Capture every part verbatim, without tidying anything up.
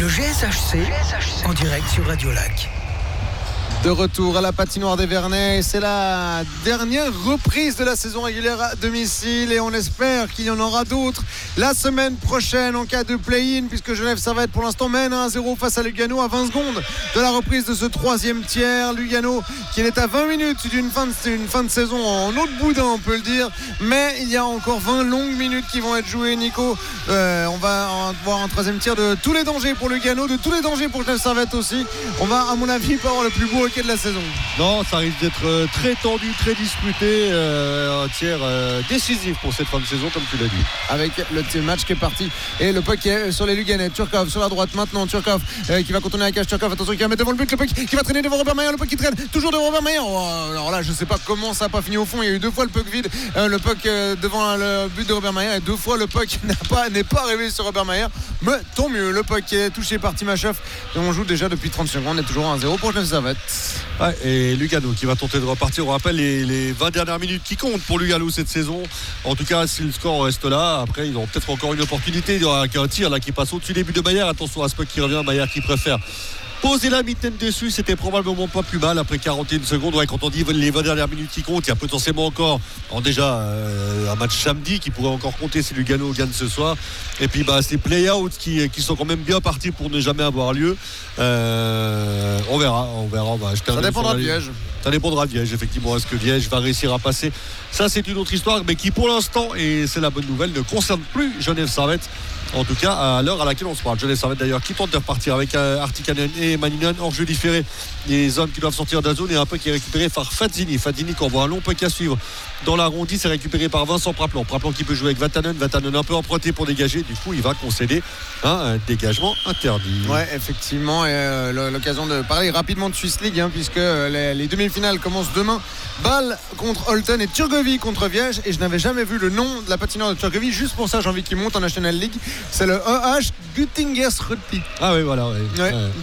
Le G S H C en direct sur Radio Lac. De retour à la patinoire des Vernets, c'est la dernière reprise de la saison régulière à domicile et on espère qu'il y en aura d'autres la semaine prochaine en cas de play-in, puisque Genève Servette pour l'instant mène un à zéro face à Lugano à vingt secondes de la reprise de ce troisième tiers. Lugano qui est à vingt minutes d'une fin de, une fin de saison en autre boudin, on peut le dire, mais il y a encore vingt longues minutes qui vont être jouées. Nico, euh, on va voir un troisième tiers de tous les dangers pour Lugano, de tous les dangers pour Genève Servette aussi. On va à mon avis pas avoir le plus beau de la saison. Non, ça risque d'être très tendu, très disputé, euh, un tiers euh, décisif pour cette fin de saison, comme tu l'as dit. Avec le match qui est parti et le puck qui est sur les Luganais. Turkov sur la droite maintenant. Turkov euh, qui va contourner la cage. Turkov, attention, qui va mettre devant le but. Le puck qui va traîner devant Robert Mayer. Le puck qui traîne toujours devant Robert Mayer. Oh, alors là, je sais pas comment ça n'a pas fini au fond. Il y a eu deux fois le puck vide, euh, le puck euh, devant le but de Robert Mayer, et deux fois le puck n'a pas, n'est pas arrivé sur Robert Mayer. Mais tant mieux, le puck qui est touché par Timashov. Et on joue déjà depuis trente secondes. On est toujours à un zéro pour Genève Servette. Ouais, et Lugano qui va tenter de repartir. On rappelle les, les vingt dernières minutes qui comptent pour Lugano cette saison. En tout cas, si le score reste là, après ils auront peut-être encore une opportunité. Il y aura qu'un tir là qui passe au-dessus des buts de Maillard. Attention à ce puck qui revient. Maillard qui préfère poser la mitaine dessus, c'était probablement pas plus mal après quarante et une secondes. Ouais, quand on dit les vingt dernières minutes qui comptent, il y a potentiellement encore en déjà euh, un match samedi qui pourrait encore compter si Lugano gagne ce soir. Et puis bah, ces play-outs qui, qui sont quand même bien partis pour ne jamais avoir lieu. Euh, on verra, on verra. On va ça dépendra de Liège. Ça dépendra de Liège, effectivement. Est-ce que Liège va réussir à passer? Ça, c'est une autre histoire, mais qui pour l'instant, et c'est la bonne nouvelle, ne concerne plus Genève Servette. En tout cas, à l'heure à laquelle on se parle. Genève Servette d'ailleurs qui tente de repartir avec euh, Artikainen et Maninen en jeu différé. Les hommes qui doivent sortir de la zone et un peu qui est récupéré par Fazzini. Fazzini qui envoie un long puck à suivre dans l'arrondi. C'est récupéré par Vincent Praplan. Praplan qui peut jouer avec Vatanen. Vatanen un peu emprunté pour dégager. Du coup, il va concéder un dégagement interdit. Ouais, effectivement. Et euh, l'occasion de parler rapidement de Swiss League, hein, puisque les, les demi-finales commencent demain. Bâle contre Holton et Turgovie contre Viège. Et je n'avais jamais vu le nom de la patinoire de Turgovie. Juste pour ça, j'ai envie qu'il monte en National League. C'est le E H Guttingersrutti. Ah oui, voilà. Ouais. Ouais. Ouais.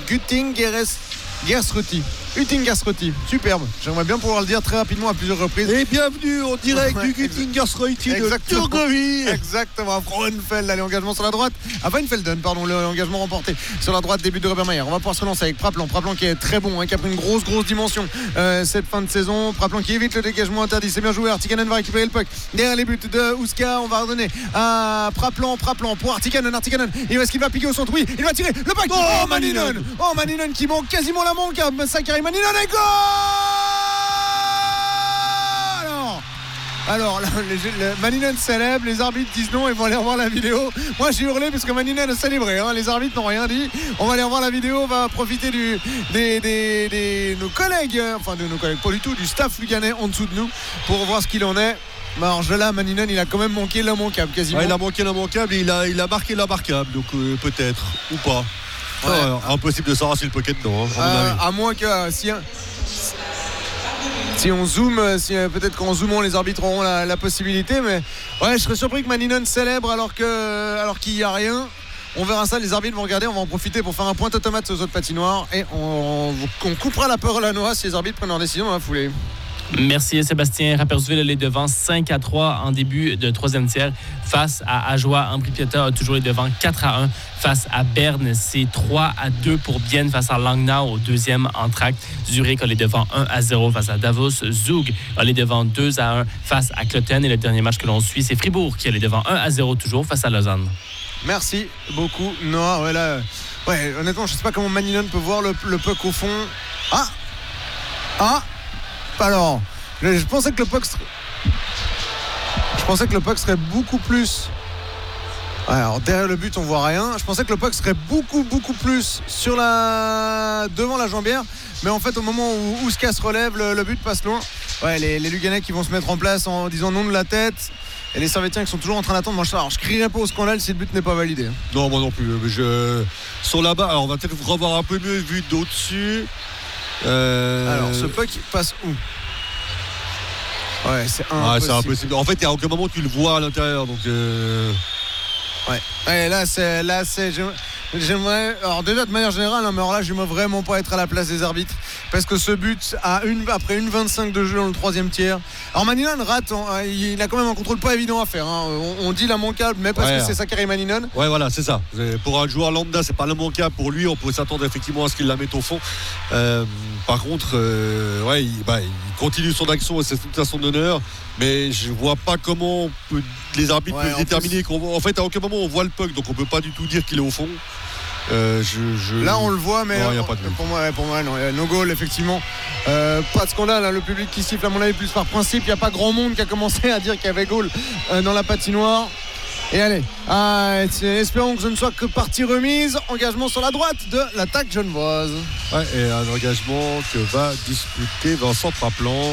Guttingersrutti. Guttingersrutti. Superbe. J'aimerais bien pouvoir le dire très rapidement à plusieurs reprises. Et bienvenue en direct ouais, du Guttingersrutti de Turgovie. Exactement. Frauenfeld, allez, engagement sur la droite. Ah, Weinfelden, pardon, l'engagement remporté sur la droite, début de Robert Mayer. On va pouvoir se relancer avec Praplan. Praplan qui est très bon, hein, qui a pris une grosse, grosse dimension euh, cette fin de saison. Praplan qui évite le dégagement interdit. C'est bien joué. Artikainen va récupérer le puck. Derrière les buts de Ouska, on va redonner à Praplan. Praplan pour Artikainen. Artikainen. Et est-ce qu'il va piquer au centre? Oui, il va tirer le puck. Oh, oh Maninen. Oh, Maninen qui manque quasiment la manque à Sakari Maninen et goal. Alors, alors là, les, les, Maninen célèbre, les arbitres disent non, ils vont aller revoir la vidéo. Moi j'ai hurlé parce que Maninen a célébré, hein, les arbitres n'ont rien dit. On va aller revoir la vidéo, on va profiter du, des, des, des nos collègues, enfin de nos collègues, pas du tout, du staff luganais en dessous de nous pour voir ce qu'il en est. Alors là, Maninen, il a quand même manqué l'immanquable quasiment. Ouais, il a manqué l'immanquable et il a, il a marqué l'immarquable, donc euh, peut-être ou pas. Ouais. Ah, impossible de savoir si le pocket dedans, hein, euh, à moins que si, si on zoome, si, peut-être qu'en zoomant les arbitres auront la, la possibilité, mais ouais, je serais surpris que Maninen célèbre alors que alors qu'il n'y a rien. On verra ça, les arbitres vont regarder, on va en profiter pour faire un point automate aux autres patinoires et on, on coupera la peur à la noix si les arbitres prennent leur décision dans la foulée. Merci Sébastien. Rapperswil est devant cinq à trois en début de troisième tiers face à Ajoie. Ambri Piotta a toujours est devant quatre à un face à Berne. C'est trois à deux pour Bienne face à Langnau au deuxième entracte. Zurich est devant un à zéro face à Davos. Zug est devant deux à un face à Cloten. Et le dernier match que l'on suit, c'est Fribourg qui est devant un à zéro toujours face à Lausanne. Merci beaucoup Noah. Ouais, là, ouais, honnêtement, je ne sais pas comment Maninen peut voir le, le puck au fond. Ah Ah Alors, je pensais que le puck serait... je pensais que le puck serait beaucoup plus. Alors derrière le but, on voit rien. Je pensais que le puck serait beaucoup beaucoup plus sur la devant la jambière, mais en fait, au moment où Ouska se relève, le, le but passe loin. Ouais, les, les Luganais qui vont se mettre en place en disant non de la tête. Et les Servettiens qui sont toujours en train d'attendre. Moi, je, alors, je crierai pas au scandale si le but n'est pas validé. Non, moi non plus. Je... Sur la barre, alors on va peut-être revoir un peu mieux vu d'au-dessus. Euh... Alors, ce puck passe où? Ouais, c'est impossible. Ouais, c'est impossible. En fait, il n'y a aucun moment où tu le vois à l'intérieur. Donc, euh... ouais. Ouais, là, c'est, là, c'est. Je... J'aimerais, alors déjà de manière générale, hein, mais alors là, j'aimerais vraiment pas être à la place des arbitres parce que ce but, à une, après une vingt-cinq de jeu dans le troisième tiers. Alors Maninan rate, hein, il a quand même un contrôle pas évident à faire. Hein. On, on dit l'immanquable, mais parce ouais, que c'est Sakari Maninan. Ouais, voilà, c'est ça. Pour un joueur lambda, c'est pas l'immanquable. Pour lui, on peut s'attendre effectivement à ce qu'il la mette au fond. Euh, par contre, euh, ouais, il, bah, il continue son action et c'est tout à son honneur. Mais je vois pas comment on peut, les arbitres ouais, peuvent déterminer. Plus... En fait, à aucun moment on voit le puck, donc on peut pas du tout dire qu'il est au fond. Euh, je, je... Là on le voit, mais non, euh, y a pas de pour moi, ouais, pour moi non, no goal effectivement. Euh, pas de scandale, hein, le public qui siffle à mon avis plus par principe. Il n'y a pas grand monde qui a commencé à dire qu'il y avait goal euh, dans la patinoire. Et allez, ah, espérons que ce ne soit que partie remise. Engagement sur la droite de l'attaque genevoise. Ouais, et un engagement que va disputer Vincent Praplan.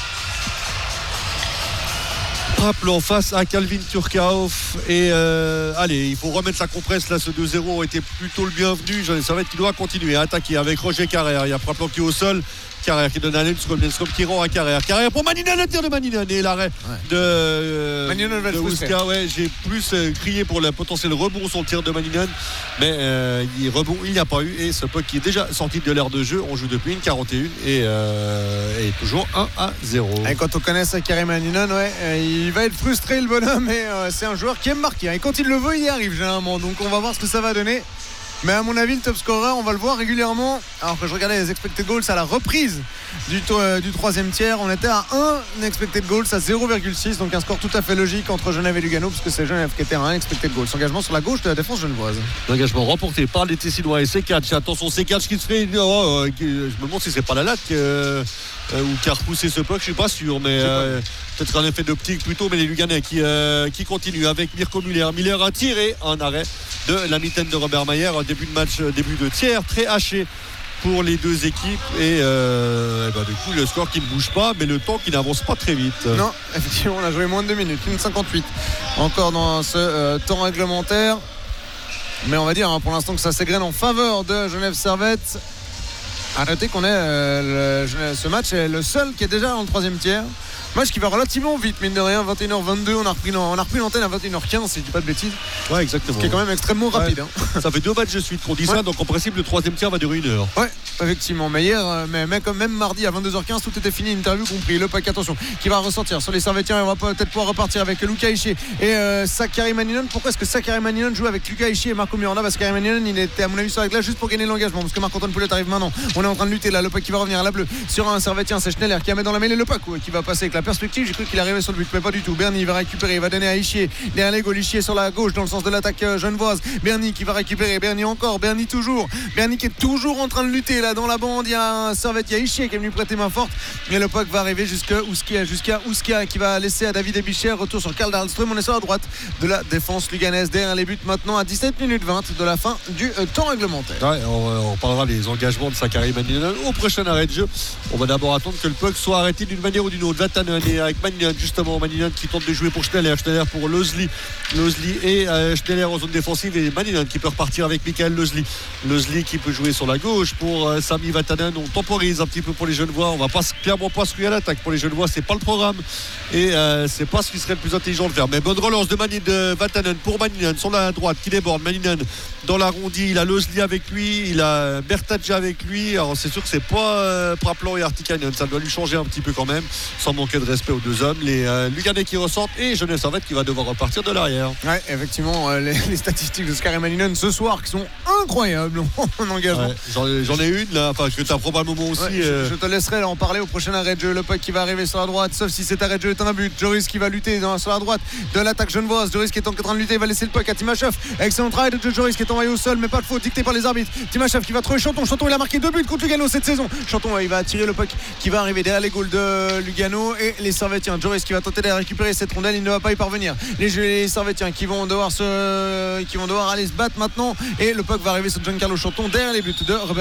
Praplan face à Calvin Turcauf. Et euh, allez, il faut remettre la compresse. Là, ce deux zéro a été plutôt le bienvenu. Ça va être qu'il doit continuer à attaquer avec Roger Carrère. Il y a Praplan qui est au sol. Carrère qui donne à Lenscom, Lenscom qui rend à Carrère. Carrère pour Maninan, le tir de Maninan et l'arrêt ouais. de, euh, de Ouska. Ouais, j'ai plus euh, crié pour le potentiel rebond sur le tir de Maninan, mais euh, il rebond, il n'y a pas eu. Et ce puck qui est déjà sorti de l'aire de jeu, on joue depuis une quarante et une et, euh, et toujours un à zéro. Et quand on connaît Sakari Maninan, ouais, il va être frustré le bonhomme, mais euh, c'est un joueur qui aime marquer. Et quand il le veut, il y arrive généralement. Donc on va voir ce que ça va donner. Mais à mon avis, le top scorer, on va le voir régulièrement. Alors que je regardais les expected goals à la reprise du, euh, du troisième tiers, on était à un expected goals à zéro virgule six, donc un score tout à fait logique entre Genève et Lugano, puisque c'est Genève qui était à un expected goals. Engagement sur la gauche de la défense genevoise. Engagement remporté par les Tessinois et C quatre. Attention, C quatre qui se fait. Oh, je me demande si c'est pas la latte euh, euh, ou qui a repoussé ce puck, je suis pas sûr, mais euh, peut-être un effet d'optique plutôt. Mais les Luganais qui, euh, qui continuent avec Mirko Muller. Muller a tiré un arrêt de la mitaine de Robert Mayer. Début de match, début de tiers, très haché pour les deux équipes et, euh, et ben du coup le score qui ne bouge pas, mais le temps qui n'avance pas très vite. Non, effectivement, on a joué moins de deux minutes, une cinquante-huit encore dans ce euh, temps réglementaire, mais on va dire hein, pour l'instant que ça s'égrène en faveur de Genève Servette. À noter qu'on est euh, le, ce match est le seul qui est déjà dans le troisième tiers. Match qui va relativement vite, mine de rien, vingt et une heures vingt-deux, on a repris, on a repris l'antenne à vingt et une heures quinze, si je dis pas de bêtises. Ouais, exactement. Ce qui est quand même extrêmement rapide. Ouais. Hein. Ça fait deux matchs de suite qu'on dit ouais. ça, donc en principe le troisième tiers va durer une heure. Ouais, effectivement. Mais hier, mais, mais comme même mardi à vingt-deux heures quinze, tout était fini, interview compris. Le pack, attention, qui va ressortir sur les Servettiens. Et on va peut-être pouvoir repartir avec Luca Ishii et euh, Sakari Maninan. Pourquoi est-ce que Sakari Maninan joue avec Luca Ishii et Marco Miranda? Parce que Sakari Maninan, il était à mon avis sur la glace juste pour gagner l'engagement. Parce que Marc-Antoine Poulet arrive maintenant. On est en train de lutter là. Le pack qui va revenir à la bleue sur un Servettien, c'est Schneller qui a mis dans la mêlée le pack ouais, qui va passer avec la perspective. J'ai cru qu'il arrivait sur le but, mais pas du tout. Bernie va récupérer, il va donner à Ishii derrière les goals. Ishii sur la gauche dans le sens de l'attaque genevoise. Bernie qui va récupérer, Bernie encore, Bernie toujours, Bernie qui est toujours en train de lutter là dans la bande. Il y a un Servette, il y a Ishii qui est venu prêter main forte et le puck va arriver jusqu'à Ouskia, jusqu'à Ouskia qui va laisser à David Ebicher. Retour sur Karl Dahlström. On est sur la droite de la défense luganaise derrière les buts maintenant à dix-sept minutes vingt de la fin du euh, temps réglementaire. Ouais, on, on parlera des engagements de Sakari Maninan au prochain arrêt de jeu. On va d'abord attendre que le puck soit arrêté d'une manière ou d'une autre. Vatanen et avec Maninan justement, Maninan qui tente de jouer pour Schneller, Schneller pour Lozli, Lozli et euh, Schneller en zone défensive et Maninan qui peut repartir avec Michael Lozli, Lozli qui peut jouer sur la gauche pour euh, Sami Vatanen. On temporise un petit peu pour les Genevois, on va pas clairement pas se ruer à l'attaque pour les Genevois, c'est pas le programme et euh, c'est pas ce qui serait le plus intelligent de faire. Mais bonne relance de, Mani, de Vatanen pour Maninan sur la droite qui déborde. Maninan dans l'arrondi, il a Lozli avec lui, il a Bertadja avec lui. Alors c'est sûr que c'est pas euh, Praplan et Artikainen, ça doit lui changer un petit peu quand même, sans manquer de respect aux deux hommes. Les euh, Luganais qui ressortent et Genève Servette qui va devoir repartir de l'arrière. Ouais, effectivement, euh, les, les statistiques de Sakari Maninan ce soir qui sont incroyables en engagement. Ouais, j'en, j'en ai une là, enfin que tu as probablement aussi. Ouais, euh... je, je te laisserai là, en parler au prochain arrêt de jeu. Le puck qui va arriver sur la droite, sauf si cet arrêt de jeu est un but. Joris qui va lutter dans, sur la droite de l'attaque genevoise. Joris qui est en train de lutter, il va laisser le puck à Timachev. Excellent travail de Joris qui est envoyé au sol, mais pas de faute, dicté par les arbitres. Timachev qui va trouver Chanton. Chanton, il a marqué deux buts contre Lugano cette saison. Chanton, il va tirer le puck qui va arriver derrière les goals de Lugano et les Servettiens. Joris qui va tenter de récupérer cette rondelle, il ne va pas y parvenir. Les, les Servettiens qui vont devoir se, qui vont devoir aller se battre maintenant et le puck va arriver sur Giancarlo Chanton derrière les buts de Robert Maher.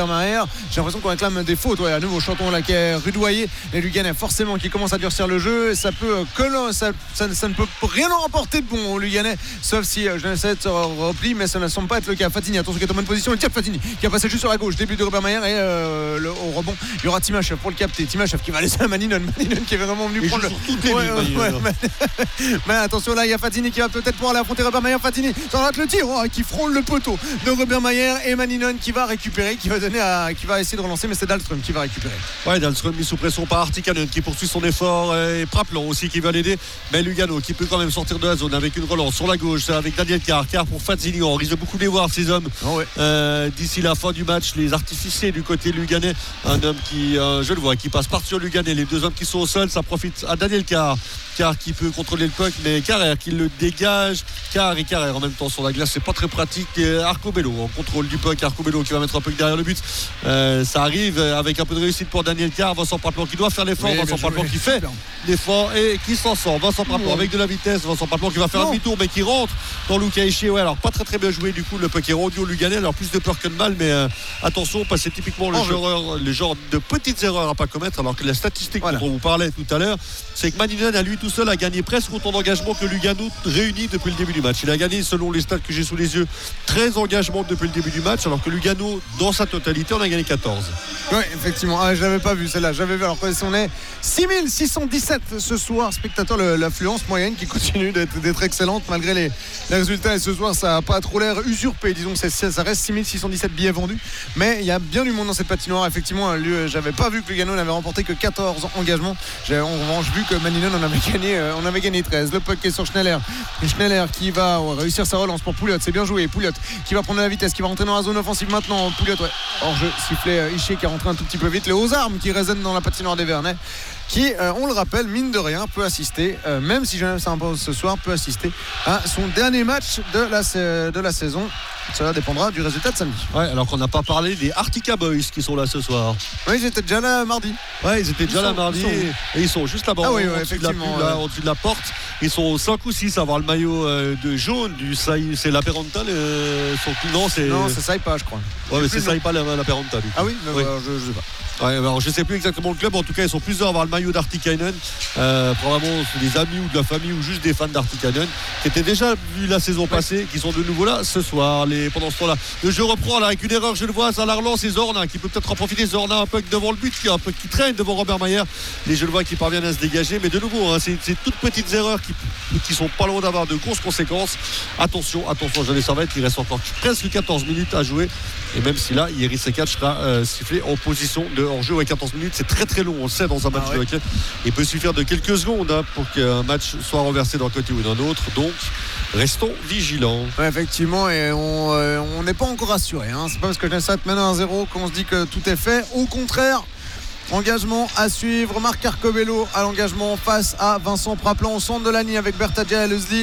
J'ai l'impression qu'on réclame des fautes. Ouais, à nouveau, Chanton là qui est rudoyé. Les Luganais, forcément, qui commencent à durcir le jeu. Et ça peut que ça, ça, ça ne peut rien en rapporter de bon aux Luganais, sauf si euh, Genesset se replie, mais ça ne semble pas être le cas. Fatini, attention, qui est en bonne position. Le tir de Fatini qui a passé juste sur la gauche. Début de Robert Mayer et euh, le, au rebond, il y aura Timachev pour le capter. Timachev qui va laisser à Maninon. Maninon qui est vraiment venu il prendre le. Toutes les ouais, lignes, ouais, mais... mais attention, là, il y a Fatini qui va peut-être pouvoir aller affronter Robert Mayer. Fatini, ça rate le tir, oh, qui frôle le poteau de Robert Mayer et Maninon qui va récupérer, qui va donner à, qui va essayer de relancer, mais c'est Dahlström qui va récupérer. Ouais, Dahlström mis sous pression par Artikainen qui poursuit son effort et Praplan aussi qui va l'aider, mais Lugano qui peut quand même sortir de la zone avec une relance sur la gauche avec Daniel Carr. Carr pour Fazzini, on risque de beaucoup les voir ces hommes oh ouais. euh, d'ici la fin du match, les artificiers du côté luganais, un homme qui, euh, je le vois, qui passe par-dessus Luganais, les deux hommes qui sont au sol, ça profite à Daniel Carr. Carr qui peut contrôler le puck, mais Carrère qui le dégage. Carr et Carrère en même temps sur la glace, c'est pas très pratique. Et Arcobello en contrôle du puck, Arcobello qui va mettre un puck derrière le but. Euh, ça arrive avec un peu de réussite pour Daniel Carr. Vincent Praplan qui doit faire l'effort, oui, Vincent Praplan qui fait l'effort et qui s'en sort. Vincent Praplan avec de la vitesse, Vincent Praplan qui va faire non. un demi-tour mais qui rentre dans Luca Ishii. Ouais, alors pas très très bien joué du coup, le puck est rendu au Luganais, alors plus de peur que de mal, mais euh, attention parce que c'est typiquement le, oh, genre, le genre de petites erreurs à pas commettre, alors que la statistique voilà. dont on vous parlait tout à l'heure, c'est que Maninon à lui tout seul a gagné presque autant d'engagement que Lugano réuni depuis le début du match. Il a gagné, selon les stats que j'ai sous les yeux, treize engagements depuis le début du match, alors que Lugano dans sa totalité en a gagné quatorze. Oui, effectivement, ah, je l'avais pas vu celle-là, j'avais vu. Alors on est six mille six cent dix-sept ce soir, spectateurs, le, l'affluence moyenne qui continue d'être, d'être excellente malgré les, les résultats, et ce soir ça n'a pas trop l'air usurpé, disons que c'est, ça reste six mille six cent dix-sept billets vendus, mais il y a bien du monde dans cette patinoire. Effectivement, lui, j'avais pas vu que Lugano n'avait remporté que quatorze engagements. J'ai en revanche vu que Maninon en avait gagné, euh, on avait gagné treize. Le puck est sur Schneller, et Schneller qui va ouais, réussir sa relance pour Pouliot, c'est bien joué. Pouliot qui va prendre la vitesse, qui va rentrer dans la zone offensive maintenant. Pouliot, ouais, hors jeu, sifflet euh, Ishii qui est rentré un tout petit peu vite. Les hauts armes qui résonnent dans la patinoire des Vernets, qui, euh, on le rappelle, mine de rien, peut assister, euh, même si Genève s'impose ce soir, peut assister à son dernier match de la, de la saison. Cela dépendra du résultat de samedi. Ouais, alors qu'on n'a pas parlé des Artica Boys qui sont là ce soir. Oui, ils étaient déjà là mardi. Ouais, ils étaient déjà ils là sont, mardi ils sont... et, et ils sont juste là-bas. Ah oui, ouais, ouais, au-dessus de la pub, ouais. là, au-dessus de la porte. Ils sont cinq ou six à avoir le maillot euh, de jaune du Sai, c'est la Perenta, le, son non, c'est non, c'est Saipa, je crois. Ouais, mais c'est Saipa la, la Perenta. Du coup. Ah oui, oui. Bah, je, je sais pas. Ouais, alors je sais plus exactement le club, en tout cas ils sont plusieurs à avoir le maillot d'Artikainen, euh, probablement des amis ou de la famille ou juste des fans d'Artikainen qui étaient déjà vus la saison passée, qui sont de nouveau là ce soir. Les, pendant ce temps-là, le jeu reprend là avec une erreur, je le vois, ça la relance, et Zorna qui peut peut-être en profiter. Zorna un peu devant le but, qui, un peu, qui traîne devant Robert Mayer, et je le vois qui parviennent à se dégager, mais de nouveau hein, c'est, c'est toutes petites erreurs qui, qui sont pas loin d'avoir de grosses conséquences. Attention, attention, Jean Servette, il reste encore presque quatorze minutes à jouer, et même si là Yeri Sekat sera euh, sifflé en position de hors-jeu avec quatorze minutes, c'est très très long, on le sait dans un match ah ouais. de hockey. Il peut suffire de quelques secondes hein, pour qu'un match soit renversé d'un côté ou d'un autre, donc restons vigilants. Ouais, effectivement, et on euh, on n'est pas encore assuré. Hein. C'est pas parce que Genève mène un zéro qu'on se dit que tout est fait. Au contraire, engagement à suivre. Marc Arcobello à l'engagement face à Vincent Praplan au centre de la ligne avec Bertadja et Leslie.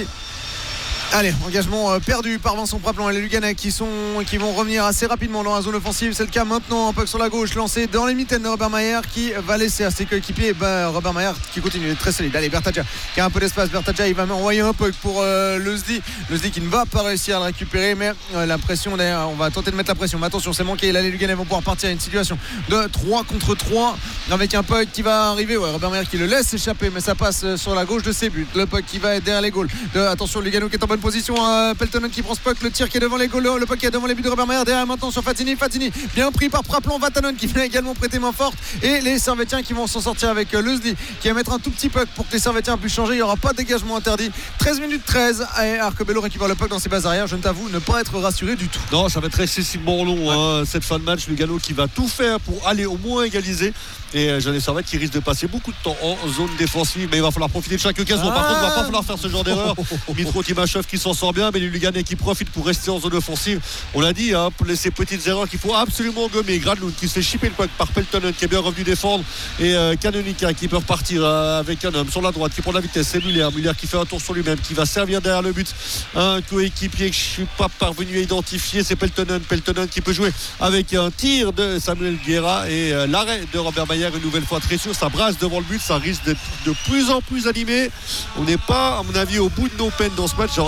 Allez, engagement euh, perdu par Vincent Praplan et les Luganais qui, sont, qui vont revenir assez rapidement dans la zone offensive. C'est le cas maintenant, un puck sur la gauche lancé dans les mitaines de Robert Mayer qui va laisser à ses coéquipiers. Ben, Robert Mayer qui continue, il est très solide. Allez, Bertadja qui a un peu d'espace. Bertadja, il va envoyer un puck pour euh, Leslie. Leslie qui ne va pas réussir à le récupérer, mais euh, la pression, d'ailleurs, on va tenter de mettre la pression. Mais attention, c'est manqué. Là, les Luganais vont pouvoir partir à une situation de trois contre trois avec un puck qui va arriver. Ouais, Robert Mayer qui le laisse échapper, mais ça passe sur la gauche de ses buts. Le puck qui va être derrière les goals. De, attention, Lugano qui est en bonne position. Euh, Peltonen qui prend ce puck, le tir qui est devant les goals, le puck qui est devant les buts de Robert Mayer, derrière maintenant sur Fatini. Fatini bien pris par Praplan. Vatanen qui vient également prêter main forte, et les Servettiens qui vont s'en sortir avec euh, Leslie qui va mettre un tout petit puck pour que les Servettiens puissent changer. Il n'y aura pas de dégagement interdit. treize minutes treize, et Arcobello récupère le puck dans ses bases arrière. Je ne t'avoue ne pas être rassuré du tout. Non, ça va être excessivement long hein, cette fin de match. Lugano qui va tout faire pour aller au moins égaliser, et euh, Jeannet Servette qui risque de passer beaucoup de temps en zone défensive, mais il va falloir profiter de chaque occasion. Ah Par contre, il va pas falloir faire ce genre d'erreur. Mitro Timachev qui s'en sort bien, mais les Luganais qui profitent pour rester en zone offensive. On l'a dit, hein, pour ces petites erreurs qu'il faut absolument gommer. Gradlund qui se fait chipper le puck par Peltonen qui est bien revenu défendre, et euh, Canonica qui peut repartir euh, avec un homme sur la droite qui prend la vitesse. C'est Muller, Muller qui fait un tour sur lui-même, qui va servir derrière le but. Un coéquipier que je suis pas parvenu à identifier, c'est Peltonen. Peltonen qui peut jouer avec un tir de Samuel Guerra, et euh, l'arrêt de Robert Mayer une nouvelle fois très sûr. Ça brasse devant le but, ça risque d'être de plus en plus animé. On n'est pas, à mon avis, au bout de nos peines dans ce match. J'aurais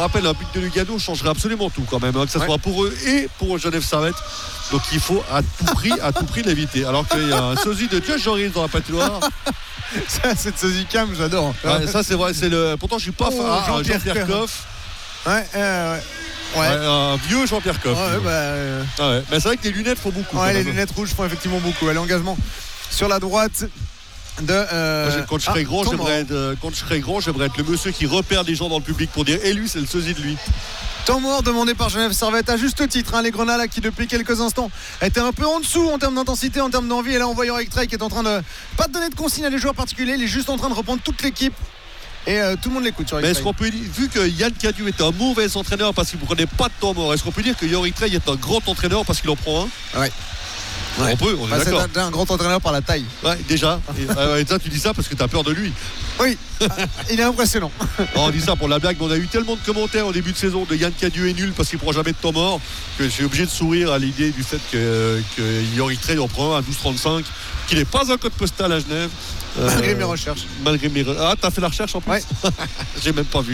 rappelle, un but de Lugano changerait absolument tout quand même, hein, que ce ouais. soit pour eux et pour Genève Servette. Donc il faut à tout prix, à tout prix l'éviter. Alors qu'il y a un sosie de Josh Joris dans la patinoire. Ça, cette sosie cam, j'adore. Ouais, ça, c'est vrai. C'est le... Pourtant, je suis pas oh, fan. Jean-Pierre, Jean-Pierre Coff. Ouais, euh, ouais. Ouais. Ouais, un vieux Jean-Pierre Coff. Ouais, bah, euh... ah ouais. Mais c'est vrai que les lunettes font beaucoup. Ouais, les lunettes rouges font effectivement beaucoup. Allez, engagement sur la droite de. Euh... Moi, quand je serais ah, grand, j'aimerais être, quand je serais grand, j'aimerais être le monsieur qui repère des gens dans le public pour dire et lui, c'est le sosie de lui. Temps mort demandé par Genève Servette à juste titre, hein, les Grenats qui depuis quelques instants étaient un peu en dessous en termes d'intensité, en termes d'envie, et là on voit Yorick Trey qui est en train de pas de donner de consigne à des joueurs particuliers, il est juste en train de reprendre toute l'équipe et euh, tout le monde l'écoute. Mais est-ce qu'on peut dire, vu que Yann Cadieux est un mauvais entraîneur parce qu'il ne prenait pas de temps mort, est-ce qu'on peut dire que Yorick Trey est un grand entraîneur parce qu'il en prend un? Ouais. Ouais. On peut, on est bah, d'accord. C'est un, un grand entraîneur par la taille. Ouais, déjà. Et, euh, et ça, tu dis ça parce que tu as peur de lui. Oui, il est impressionnant. On dit ça pour la blague, mais on a eu tellement de commentaires au début de saison de Yann Cadieux est nul parce qu'il prend jamais de temps mort que je suis obligé de sourire à l'idée du fait que, que Yorick Trey en prend un à douze trente-cinq, qu'il n'est pas un code postal à Genève. Malgré euh, mes recherches. Malgré mes recherches. Ah, t'as fait la recherche en plus? Ouais. J'ai même pas vu.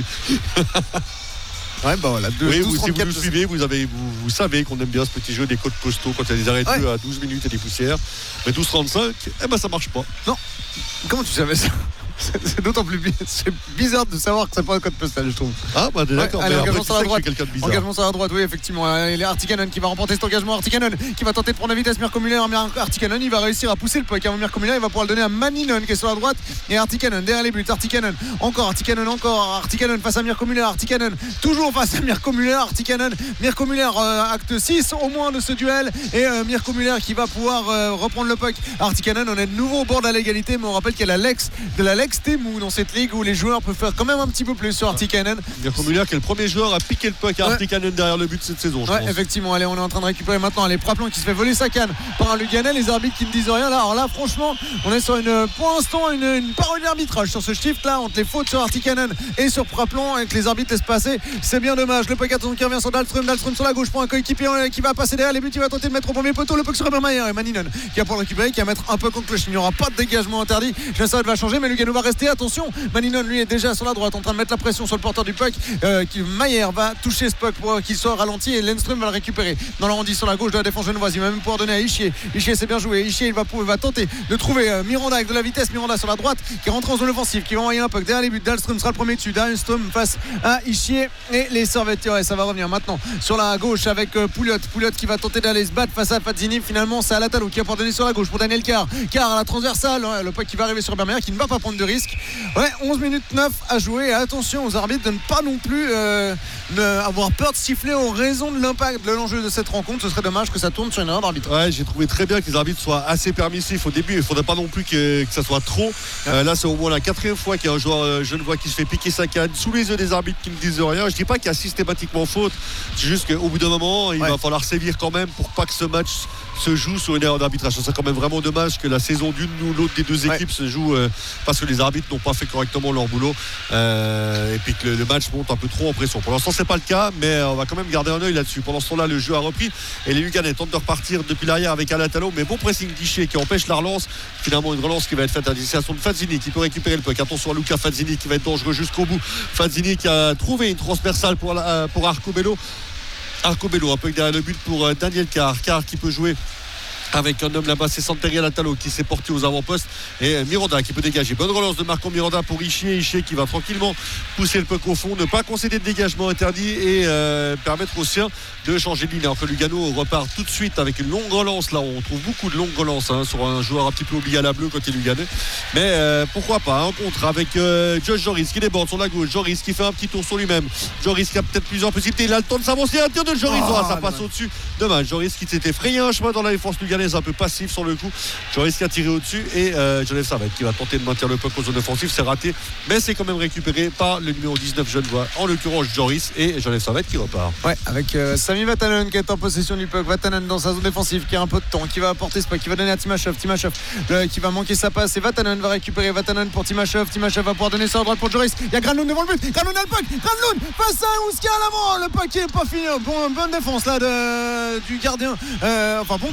Ouais, bah voilà, deux, oui, douze, vous, si vous nous de... suivez, vous, avez, vous, vous savez qu'on aime bien ce petit jeu des codes postaux quand il y a des arrêts de jeu ouais. à douze minutes et des poussières. Mais douze trente-cinq, eh ben ça marche pas. Non. Comment tu savais ça? C'est d'autant plus c'est bizarre de savoir que c'est pas un code postal, je trouve. Ah bah d'accord. Ouais, allez, engagement après, sur la droite. Engagement sur la droite, oui effectivement. Il y a Artikanen qui va remporter cet engagement. Artikanen qui va tenter de prendre la vitesse. Mirko Müller. Artikanen il va réussir à pousser le puck. Mirko Müller il va pouvoir le donner à Manninon qui est sur la droite. Et Artikanen derrière les buts. Artikanen encore. Artikanen encore. Artikanen face à Mirko Müller. Artikanen toujours face à Mirko Müller. Artikanen. Mirko Müller euh, acte six au moins de ce duel. Et euh, Mirko Müller qui va pouvoir euh, reprendre le puck. Artikanen on est de nouveau au bord de la légalité, mais on rappelle qu'il y a la Lex de la Lex Temu dans cette ligue où les joueurs peuvent faire quand même un petit peu plus sur Artikanen. Mirko Müller qui est le premier joueur à piquer le puck à ouais. Artikanen derrière le but de cette saison. Je ouais, pense. effectivement. Allez, on est en train de récupérer maintenant les Praplan qui se fait voler sa canne par un Luganais. Les arbitres qui ne disent rien là. Alors là, franchement, on est sur une, pour l'instant, une, une parodie d'arbitrage sur ce shift là entre les fautes sur Artikanen et sur Praplan et que les arbitres laissent passer. C'est bien dommage. Le puck attention qui revient sur Dahlström. Dahlström sur la gauche pour un coéquipier qui va passer derrière les buts. Il va tenter de mettre au premier poteau. Le puck sur Ebermeyer et Manninon qui va pour le récupérer, qui va mettre un puck en cloche. Il n'y aura pas de dégagement interdit. Je sais, ça va changer, mais Lugano va rester. Attention, Manninon lui est déjà sur la droite en train de mettre la pression sur le porteur du puck. Euh, qui, Mayer va toucher ce puck pour qu'il soit ralenti et Lundström va le récupérer dans l'arrondi sur la gauche de la défense genevoise. Il va même pouvoir donner à Ischier. Ischier c'est bien joué. Ischier il va, il va tenter de trouver euh, Miranda avec de la vitesse. Miranda sur la droite qui rentre en zone offensive, qui va envoyer un puck derrière les buts. Dahlström sera le premier dessus. Dahlström face à Ischier et les Servettes. Ouais, ça va revenir maintenant sur la gauche avec euh, Pouliot. Pouliot qui va tenter d'aller se battre face à Fazzini. Finalement c'est Alatalo qui va pouvoir donner sur la gauche pour Daniel Carr. Carr à la transversale. Ouais, le puck qui va arriver sur Bermeyer qui ne va pas prendre de risque. Ouais, onze minutes neuf à jouer. Et attention aux arbitres de ne pas non plus euh, ne avoir peur de siffler en raison de l'impact de l'enjeu de cette rencontre. Ce serait dommage que ça tourne sur une erreur d'arbitre. Ouais, j'ai trouvé très bien que les arbitres soient assez permissifs au début. Il ne faudrait pas non plus que, que ça soit trop. Ouais. Euh, là, c'est au moins la quatrième fois qu'il y a un joueur euh, genevois qui se fait piquer sa canne sous les yeux des arbitres qui ne disent rien. Je dis pas qu'il y a systématiquement faute. C'est juste qu'au bout d'un moment, il ouais. va falloir sévir quand même pour pas que ce match se joue sur une erreur d'arbitrage. Ça serait quand même vraiment dommage que la saison d'une ou l'autre des deux équipes ouais. se joue euh, parce que les arbitres n'ont pas fait correctement leur boulot euh, et puis que le, le match monte un peu trop en pression. Pour l'instant c'est pas le cas, mais on va quand même garder un œil là-dessus. Pendant ce temps-là le jeu a repris et les Luganais tentent de repartir depuis l'arrière avec Alatalo, mais bon pressing d'Ischier qui empêche la relance. Finalement une relance qui va être faite à destination de Fazzini qui peut récupérer le puck. Attention à Luca Fazzini qui va être dangereux jusqu'au bout. Fazzini qui a trouvé une transversale pour, la, pour Arcobello. Arcobello un peu derrière le but pour Daniel Carr. Carr qui peut jouer avec un homme là-bas, c'est Santeri Alatalo qui s'est porté aux avant-postes et Miranda qui peut dégager. Bonne relance de Marco Miranda pour Ischier. Ischier qui va tranquillement pousser le puck au fond, ne pas concéder de dégagement interdit et euh, permettre aux siens de changer de ligne. Alors que Lugano repart tout de suite avec une longue relance. Là, on trouve beaucoup de longues relances hein, sur un joueur un petit peu oublié à la bleue côté Luganais. Mais euh, pourquoi pas un contre avec euh, Josh Joris qui déborde sur la gauche. Joris qui fait un petit tour sur lui-même. Joris qui a peut-être plusieurs possibilités. Il a le temps de s'avancer. Un tir de Joris. Oh, oh, ça passe au-dessus. Dommage. Joris qui s'était frayé un chemin dans la défense luganaise, un peu passif sur le coup. Joris qui a tiré au-dessus et euh, Genève Servette qui va tenter de maintenir le puck en zone offensive. C'est raté, mais c'est quand même récupéré par le numéro dix-neuf genevois, en l'occurrence Joris, et Genève Servette qui repart. Ouais, avec euh, Sami Vatanen qui est en possession du puck. Vatanen dans sa zone défensive qui a un peu de temps, qui va apporter ce puck, qui va donner à Timachev. Timachev euh, qui va manquer sa passe et Vatanen va récupérer. Vatanen pour Timachev. Timachev va pouvoir donner ça à droite pour Joris. Il y a Granlund devant le but. Granlund a le puck. Granlund face à Ouska à l'avant. Le puck qui est pas fini. Bon, bonne défense là de, du gardien. Euh, enfin, bon travail du gardien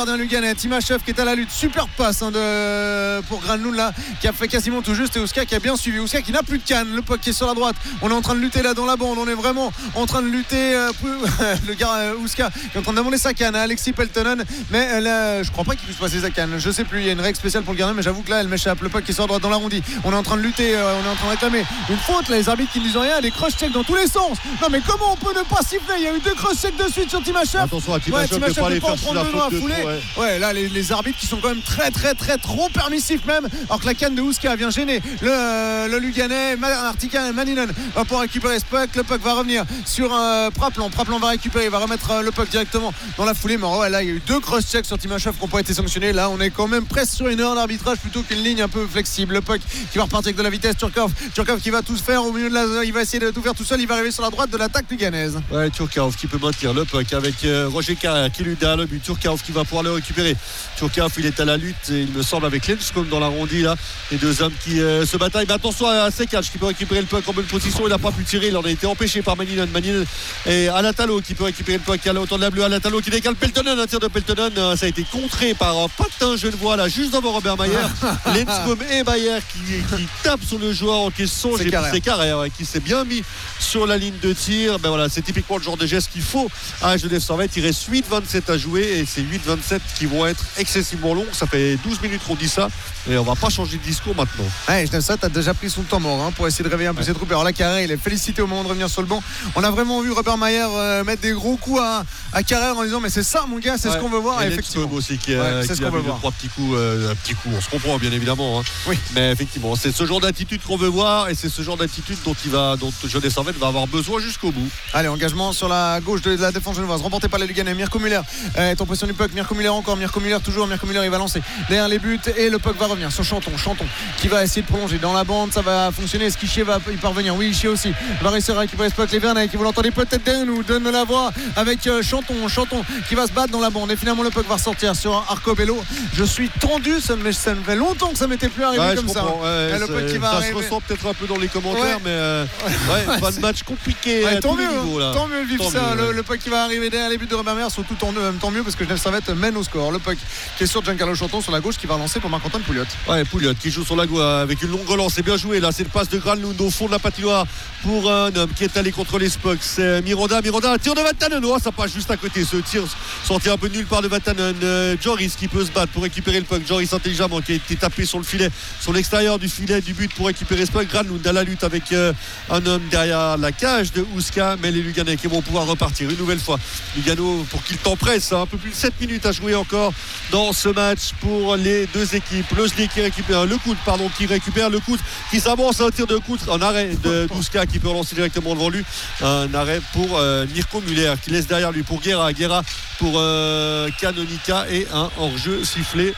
gardien luganais. Timachev qui est à la lutte. Super passe hein, de... pour Granlund là, qui a fait quasiment tout juste. Et Ouska qui a bien suivi. Ouska qui n'a plus de canne. Le puck qui est sur la droite. On est en train de lutter là dans la bande. On est vraiment en train de lutter. Euh, le gars euh, Ouska qui est en train de demander sa canne à Alexis Peltonen. Mais euh, là, je crois pas qu'il puisse passer sa canne. Je sais plus. Il y a une règle spéciale pour le gardien. Mais j'avoue que là, elle m'échappe. Le puck qui est sur la droite dans l'arrondi. On est en train de lutter. Euh, on est en train de réclamer une faute. Là, les arbitres qui ne disent rien. Des cross-checks dans tous les sens. Non, mais comment on peut ne pas siffler? Il y a eu deux cross-checks de suite sur Timachev. Attention à Timachev ouais, de pas aller pas faire prendre la deux doigts à faute de fouler. trop, ouais. ouais, là, les, les arbitres qui sont quand même très, très, très trop permissifs même. Alors que la canne de Ouska vient gêner le, le Luganais. Artican Maninen va pouvoir récupérer ce puck. Le puck va revenir sur euh, Praplan. Praplan va récupérer. Il va remettre euh, le puck directement dans la foulée. Mais ouais, là, il y a eu deux cross-checks sur Timachev qui n'ont pas été sanctionnés. Là, on est quand même presque sur une heure d'arbitrage plutôt qu'une ligne un peu flexible. Le puck qui va repartir avec de la vitesse. Turkov. Turkov qui va tout faire au milieu de la zone. Il va essayer de tout faire tout seul. Il va arriver sur la droite de l'attaque luganaise. Ouais, Turkov qui peut maintenir le puck avec euh, Roger Carrère qui lui derrière le but. Turkov qui va pouvoir le récupérer. Turkov, il est à la lutte, et il me semble, avec Lenscombe dans l'arrondi là. Les deux hommes qui euh, se bataillent. Mais attention à Sekac qui peut récupérer le puck en bonne position. Il n'a pas pu tirer. Il en a été empêché par Maninen. Maninen et Alatalo qui peut récupérer le puck à la hauteur de la bleue. Alatalo qui décale Peltonen. Un tir de Peltonen. Ça a été contré par un patin genevois là, juste devant Robert Mayer. Lenscombe et Mayer qui, qui tapent sur le joueur en question. C'est Carrère. C'est Carrère qui s'est bien mis sur la ligne de tir. Ben voilà, c'est typiquement le genre de geste qu'il faut à Genève Servette. Il reste huit vingt-sept à jouer et c'est huit vingt-sept qui vont être excessivement longs. Ça fait douze minutes qu'on dit ça et on va pas changer de discours maintenant. Ouais, Genève Servette a déjà pris son temps mort hein, pour essayer de réveiller un peu ouais. ses troupes. Alors là, Carrère, il est félicité au moment de revenir sur le banc. On a vraiment vu Robert Mayer euh, mettre des gros coups à, à Carrère en disant mais c'est ça mon gars, c'est ouais. ce qu'on veut voir. Et et effectivement aussi qui a, ouais, qui c'est ce a qu'on veut voir. trois petits coups, euh, petits coups. On se comprend bien évidemment. Hein. Oui. Mais effectivement, c'est ce genre d'attitude qu'on veut voir et c'est ce genre d'attitude dont il va, dont Genève Servette va avoir besoin jusqu'au bout. Allez, engagement sur la gauche de la défense genevoise, remporté par les Luganais. Mirko Müller est en position du puck. Mirko Müller encore, Mirko Müller toujours. Mirko Müller il va lancer derrière les buts et le puck va revenir sur Chanton. Chanton qui va essayer de prolonger dans la bande, ça va fonctionner. Est-ce qu'Ischier va y parvenir? Oui, Ischier aussi va réussir à récupérer ce puck. Les Vernay qui vont l'entendre peut-être derrière nous, donne la voix avec euh, Chanton. Chanton qui va se battre dans la bande et finalement le puck va ressortir sur Arcobello. Je suis tendu, ça me, ça me fait longtemps que ça m'était plus arrivé ouais, comme ça. Ouais, et le puck qui va ça arriver. se ressent peut-être un peu dans les commentaires, ouais. mais euh, ouais, pas de match compliqué ouais, à tant tous mieux, les niveaux, là. Tant mieux vivre tant ça. Mieux, le, ouais. le puck qui va arriver derrière les buts de Robert Mayer, surtout tant, tant mieux parce que Genève Servette mène au score. Le puck qui est sur Giancarlo Chanton sur la gauche qui va lancer pour Marc-Antoine Pouliot. Ouais, Pouliot qui joue sur la gauche avec une longue relance. C'est bien joué là. C'est le passe de Granlund au fond de la patinoire pour un homme qui est allé contre les Spucks. C'est Miranda. Miranda, un tir de Vatanen. Oh, ça passe juste à côté. Ce tir sorti un peu de nulle part de Vatanen. Euh, Joris qui peut se battre pour récupérer le puck. Joris intelligemment qui a été tapé sur le filet, sur l'extérieur du filet du but pour récupérer ce puck. Granlund à la lutte avec euh, un homme derrière la cage de Ouska. Mais les Luganais qui vont pouvoir repartir une nouvelle fois. Lugano pour qu'il t'empresse. Un peu plus de sept minutes à jouer encore dans ce match pour les deux équipes. Lozli qui récupère le coude, pardon, qui récupère le coude, qui s'avance un tir de coude, un arrêt de Ouska qui peut relancer directement devant lui. Un arrêt pour euh, Mirko Müller qui laisse derrière lui pour Guerra. Guerra pour euh, Canonica et un hors-jeu sifflé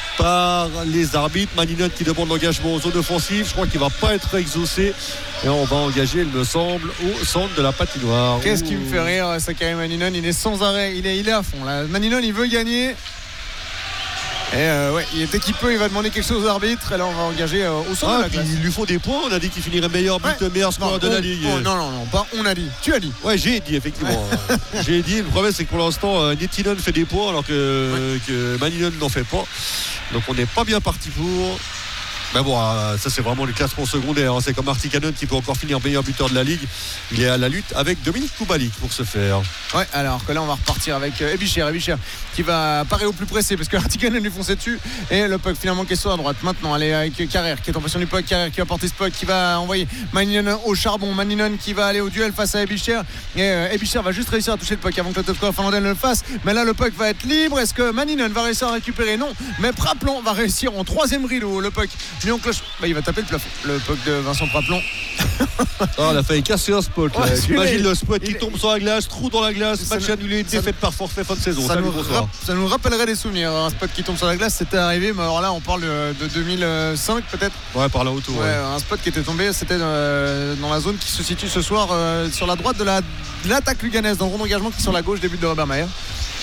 par les arbitres. Maninen qui demande l'engagement en zone offensive. Je crois qu'il ne va pas être exaucé. Et on va engager, il me semble, au centre de la patinoire. Qu'est-ce qui me fait rire, Sakari Maninen? Il est sans arrêt, il est, il est à fond là. Maninen, il veut gagner. Et euh, ouais, dès qu'il peut, il va demander quelque chose aux arbitres. Et là, on va engager euh, au centre ah, de la classe. Il lui faut des points. On a dit qu'il finirait meilleur but, ouais. meilleur score non, de on, la Ligue. Oh, non, non, non, pas on a dit. Tu as dit. Ouais, j'ai dit, effectivement. j'ai dit. Le problème, c'est que pour l'instant, euh, Nettinen fait des points alors que, ouais. que Maninen n'en fait pas. Donc, on n'est pas bien parti pour. Mais bon, ça c'est vraiment le classement secondaire. C'est comme Artikanen qui peut encore finir meilleur buteur de la Ligue. Il est à la lutte avec Dominique Kubalik pour ce faire. Ouais, alors que là on va repartir avec Ebicher. Ebicher qui va apparaître au plus pressé parce que Artikanen lui fonçait dessus. Et le puck finalement qui est sur la droite. Maintenant, elle est avec Carrère qui est en position du puck. Carrère qui va porter ce puck, qui va envoyer Maninen au charbon. Maninen qui va aller au duel face à Ebicher. Et euh, Ebicher va juste réussir à toucher le puck avant que le top score finlandais ne le fasse. Mais là le puck va être libre. Est-ce que Maninen va réussir à récupérer? Non. Mais Praplan va réussir en troisième rideau. Le puck mis en cloche. Bah, il va taper le plafond. Le puck de Vincent Praplan. Oh, on a failli casser un spot. Ouais, T'imagines le spot qui il... tombe sur la glace, trou dans la glace, match annulé, défaite par forfait, fin de saison. Ça, Salut, nous bonsoir. rap... ça nous rappellerait des souvenirs. Un spot qui tombe sur la glace, c'était arrivé. Mais alors là, on parle de, de deux mille cinq peut-être. Ouais, par là autour. Ouais, ouais. Un spot qui était tombé, c'était euh, dans la zone qui se situe ce soir euh, sur la droite de, la, de l'attaque luganaise, dans le rond d'engagement qui est sur la gauche, début de Robert Mayer.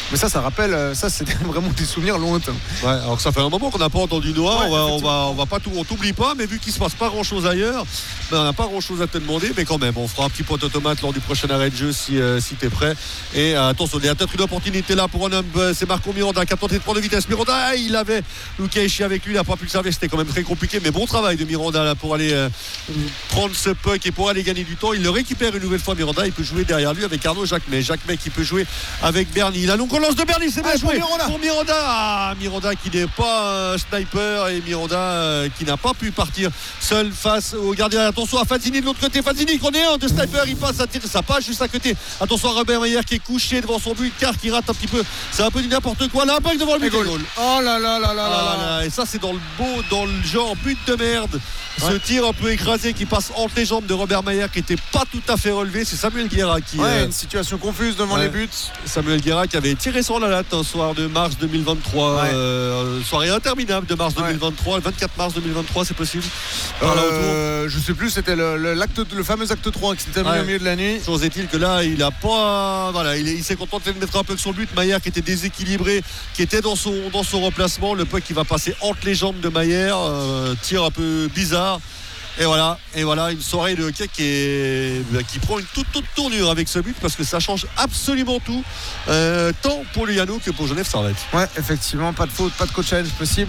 Mais ça, ça rappelle, ça c'était vraiment des souvenirs lointains. Ouais, alors que ça fait un moment qu'on n'a pas entendu Noah, Ouais, on, va, on, va, on va pas tout, on t'oublie pas, mais vu qu'il se passe pas grand chose ailleurs, ben on n'a pas grand chose à te demander, mais quand même, on fera un petit point automate lors du prochain arrêt de jeu si, euh, si t'es prêt. Et euh, attention, il y a peut-être une opportunité là pour un homme, c'est Marco Miranda qui a tenté de prendre de vitesse. Miranda, il avait Luca Ishii avec lui, il n'a pas pu le servir, c'était quand même très compliqué, mais bon travail de Miranda là pour aller euh, prendre ce puck et pour aller gagner du temps. Il le récupère une nouvelle fois, Miranda, il peut jouer derrière lui avec Arnaud Jacquemet. Jacquemet qui peut jouer avec Bernie. La longue relance de Bernie, c'est bien ah, joué Miranda. pour Miranda. Ah, Miranda qui n'est pas un sniper et Miranda euh, qui n'a pas pu partir seul face au gardien. Attention à Fazzini de l'autre côté. Fazzini qu'on est un de sniper, il passe à tirer, ça passe juste à côté. Attention à Robert Mayer qui est couché devant son but, car qui rate un petit peu. C'est un peu du n'importe quoi. Là, un bug devant le but. Goal. Oh là là là là là Ah, là là. et ça c'est dans le beau, dans le genre but de merde. Ce Ouais. tir un peu écrasé qui passe entre les jambes de Robert Mayer qui n'était pas tout à fait relevé. C'est Samuel Guerra qui. Ouais, euh, une situation confuse devant ouais. les buts. Samuel Guerra qui avait tiré sur la latte un soir de mars deux mille vingt-trois. Ouais. Euh, soirée interminable de mars deux mille vingt-trois. Le vingt-quatre mars deux mille vingt-trois, c'est possible. Par là Euh, je sais plus, c'était le, le, l'acte, le fameux acte trois qui s'est terminé Ouais. au milieu de la nuit. Chose est-il que là, il a pas. Voilà, il, est- il s'est contenté de mettre un peu sur le but. Maillard qui était déséquilibré, qui était dans son, dans son remplacement. Le puck qui va passer entre les jambes de Maillard. Euh, tir un peu bizarre. Et voilà, et voilà une soirée de hockey qui, est, qui prend une toute, toute tournure avec ce but parce que ça change absolument tout, euh, tant pour Lugano que pour Genève Servette. Ouais, effectivement, pas de faute, pas de coach challenge possible.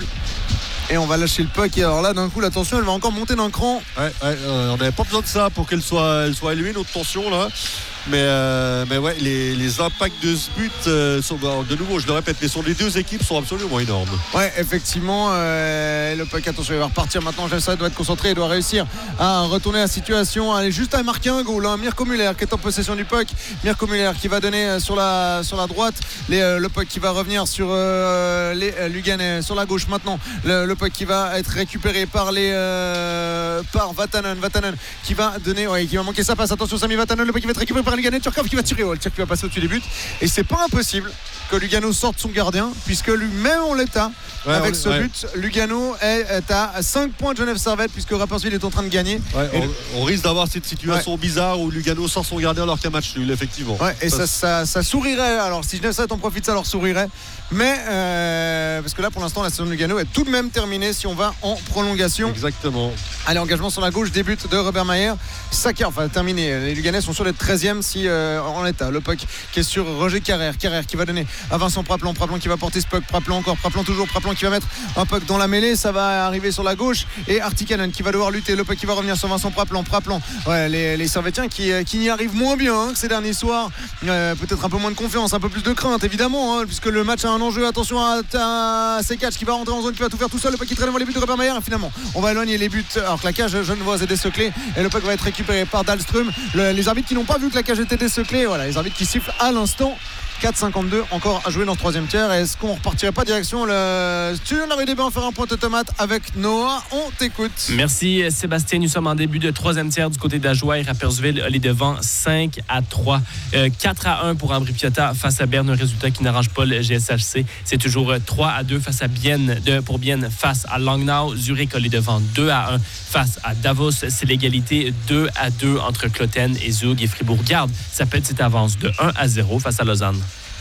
Et on va lâcher le puck. Et alors là, d'un coup, la tension, elle va encore monter d'un cran. Ouais, ouais, euh, on n'avait pas besoin de ça pour qu'elle soit, elle soit élevée, notre tension là. Mais, euh, mais ouais, les, les impacts de ce but euh, sont, de nouveau, je le répète, mais sont, les deux équipes sont absolument énormes. Ouais, effectivement, euh, le puck, attention, il va repartir maintenant. Genève Servette doit être concentré, il doit réussir à retourner la situation. Allez, juste à marquer un goal. Hein. Mirko Muller qui est en possession du puck. Mirko Muller qui va donner sur la, sur la droite. Les, euh, le puck qui va revenir sur euh, les euh, Luganais sur la gauche maintenant. Le, le puck qui va être récupéré par les euh, par Vatanen. Vatanen qui va donner, ouais, qui va manquer sa passe. Attention, Sami Vatanen, le puck qui va être récupéré par Luganais. Turkov qui va tirer. Oh, le tir qui va passer au-dessus des buts. Et c'est pas impossible que Lugano sorte son gardien, puisque lui-même en l'état. Ouais, avec on- ce ouais. but, Lugano est, est à cinq points de Genève Servette, puisque Rapperswil est en train de gagner. Ouais, Et on, on risque d'avoir cette situation bizarre où Lugano sort son gardien alors qu'il y a match nul, effectivement. Ouais, et ça, Ça, ça, ça sourirait. Alors, si Genève Servette en profite, ça leur sourirait. Mais, euh, parce que là, pour l'instant, la saison de Lugano est tout de même terminée si on va en prolongation. Exactement. Allez, engagement sur la gauche, début de Robert Mayer. Saka, enfin terminé. Les Luganais sont sur les treizième si euh, en l'état. Le puck qui est sur Roger Carrère. Carrère qui va donner à Vincent Praplan. Praplan qui va porter ce puck. Praplan encore. Praplan toujours. Praplan qui va mettre un puck dans la mêlée. Ça va arriver sur la gauche. Et Artikanen qui va devoir lutter. Le puck qui va revenir sur Vincent Praplan. Praplan. Ouais, les, les Servettiens qui, euh, qui n'y arrivent moins bien hein, que ces derniers soirs. Euh, peut-être un peu moins de confiance, un peu plus de crainte évidemment, hein, puisque le match a un enjeu. Attention à, à Sekac qui va rentrer en zone, qui va tout faire tout seul. Le puck qui traîne devant les buts de Robert Mayer. Et finalement, on va éloigner les buts. Alors que la cage genevoise est déseclée et le puck va être récupéré par Dahlström. Le, les arbitres qui n'ont pas vu que la cage était déseclée, voilà, les arbitres qui sifflent à l'instant. quatre cinquante-deux encore à jouer dans le troisième tiers. Est-ce qu'on repartirait pas direction le studio de la rue des Bains faire un point automate avec Noah? On t'écoute. Merci Sébastien. Nous sommes en début de troisième tiers du côté d'Ajoie et Rapperswil les devant cinq à trois. Euh, quatre à un pour Ambri Piotta face à Berne. Un résultat qui n'arrange pas le G S H C. C'est toujours trois à deux face à Bienne, de, pour Bienne face à Langnau. Zurich les devant deux à un face à Davos. C'est l'égalité deux à deux entre Cloten et Zug et Fribourg garde sa petite avance de un à zéro face à Lausanne.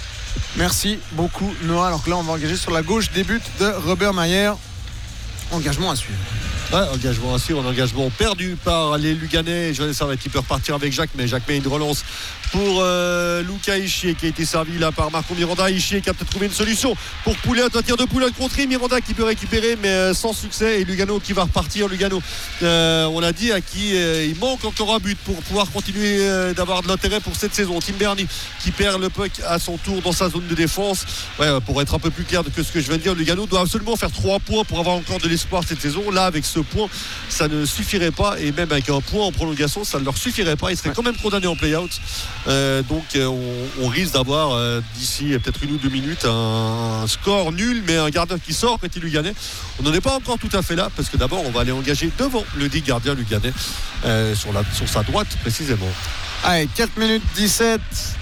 Merci beaucoup Noah. Alors que là on va engager sur la gauche, début de Robert Mayer. Engagement à suivre. Ouais, engagement assuré, un engagement perdu par les Luganais. Genève Servette qui peut repartir avec Jacques, mais Jacques met une relance pour euh, Luca Ishii qui a été servi là par Marco Miranda. Ishii qui a peut-être trouvé une solution pour Poulet, un tir de Poulet contré. Miranda qui peut récupérer, mais euh, sans succès. Et Lugano qui va repartir. Lugano, euh, on l'a dit, à qui euh, il manque encore un but pour pouvoir continuer euh, d'avoir de l'intérêt pour cette saison. Tim Berni qui perd le puck à son tour dans sa zone de défense. Ouais, pour être un peu plus clair que ce que je viens de dire, Lugano doit absolument faire trois points pour avoir encore de l'espoir cette saison. Là, avec ce point, ça ne suffirait pas, et même avec un point en prolongation, ça ne leur suffirait pas. Ils seraient quand même condamnés en play-out. Euh, donc euh, on, on risque d'avoir euh, d'ici peut-être une ou deux minutes un, un score nul, mais un gardien qui sort petit Luganais. On n'en est pas encore tout à fait là, parce que d'abord on va aller engager devant le dit gardien Luganais euh, sur, la, sur sa droite précisément. Allez, quatre minutes dix-sept.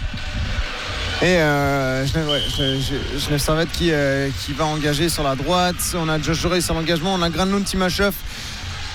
Et euh, Genève, ouais, Genève Servette qui, euh, qui va engager sur la droite. On a Josh Jorey sur l'engagement. On a Granlund, Timashov,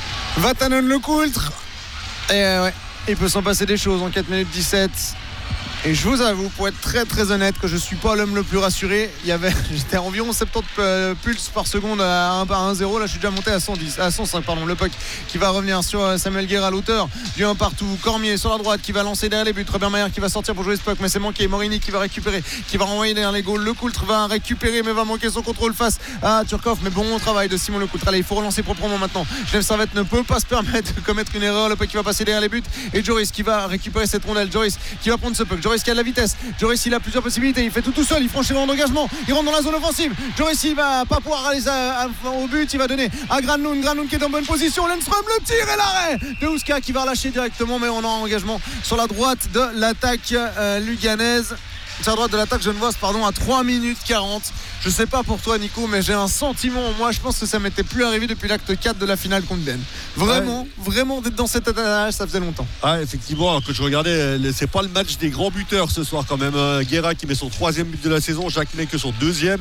Vatanen, Le Coultre. Et euh, ouais, il peut s'en passer des choses en quatre minutes dix-sept. Et je vous avoue, pour être très très honnête, que je suis pas l'homme le plus rassuré. Il y avait, j'étais à environ soixante-dix pulses par seconde à un zéro. Là, je suis déjà monté à cent dix, à cent cinq, pardon. Le puck qui va revenir sur Samuel Guerre à l'auteur du un partout. Cormier sur la droite qui va lancer derrière les buts. Robert Mayer qui va sortir pour jouer ce puck, mais c'est manqué. Morini qui va récupérer, qui va renvoyer derrière les goals. Le Coultre va récupérer, mais va manquer son contrôle face à Turcoff. Mais bon travail de Simon Le Coultre. Allez, il faut relancer proprement maintenant. Genève Servette ne peut pas se permettre de commettre une erreur. Le puck qui va passer derrière les buts et Joris qui va récupérer cette rondelle. Joris qui va prendre ce puck. Joris qui a de la vitesse. Joris il a plusieurs possibilités, il fait tout tout seul, il franchit le rang d'engagement, il rentre dans la zone offensive. Joris il va pas pouvoir aller à, à, au but, il va donner à Granlund, Granlund qui est en bonne position. Lundström, le tir et l'arrêt de Ouska qui va relâcher directement, mais on a un engagement sur la droite de l'attaque euh, luganaise. Sur la droite de l'attaque genevoise, pardon, à trois minutes quarante. Je sais pas pour toi Nico, mais j'ai un sentiment, moi je pense que ça m'était plus arrivé depuis l'acte quatre de la finale contre Ben. Vraiment, ouais. vraiment d'être dans cet état-là, ça faisait longtemps. Ah effectivement, alors que je regardais, c'est pas le match des grands buteurs ce soir quand même. Guerra qui met son troisième but de la saison, Jacquemet que son deuxième.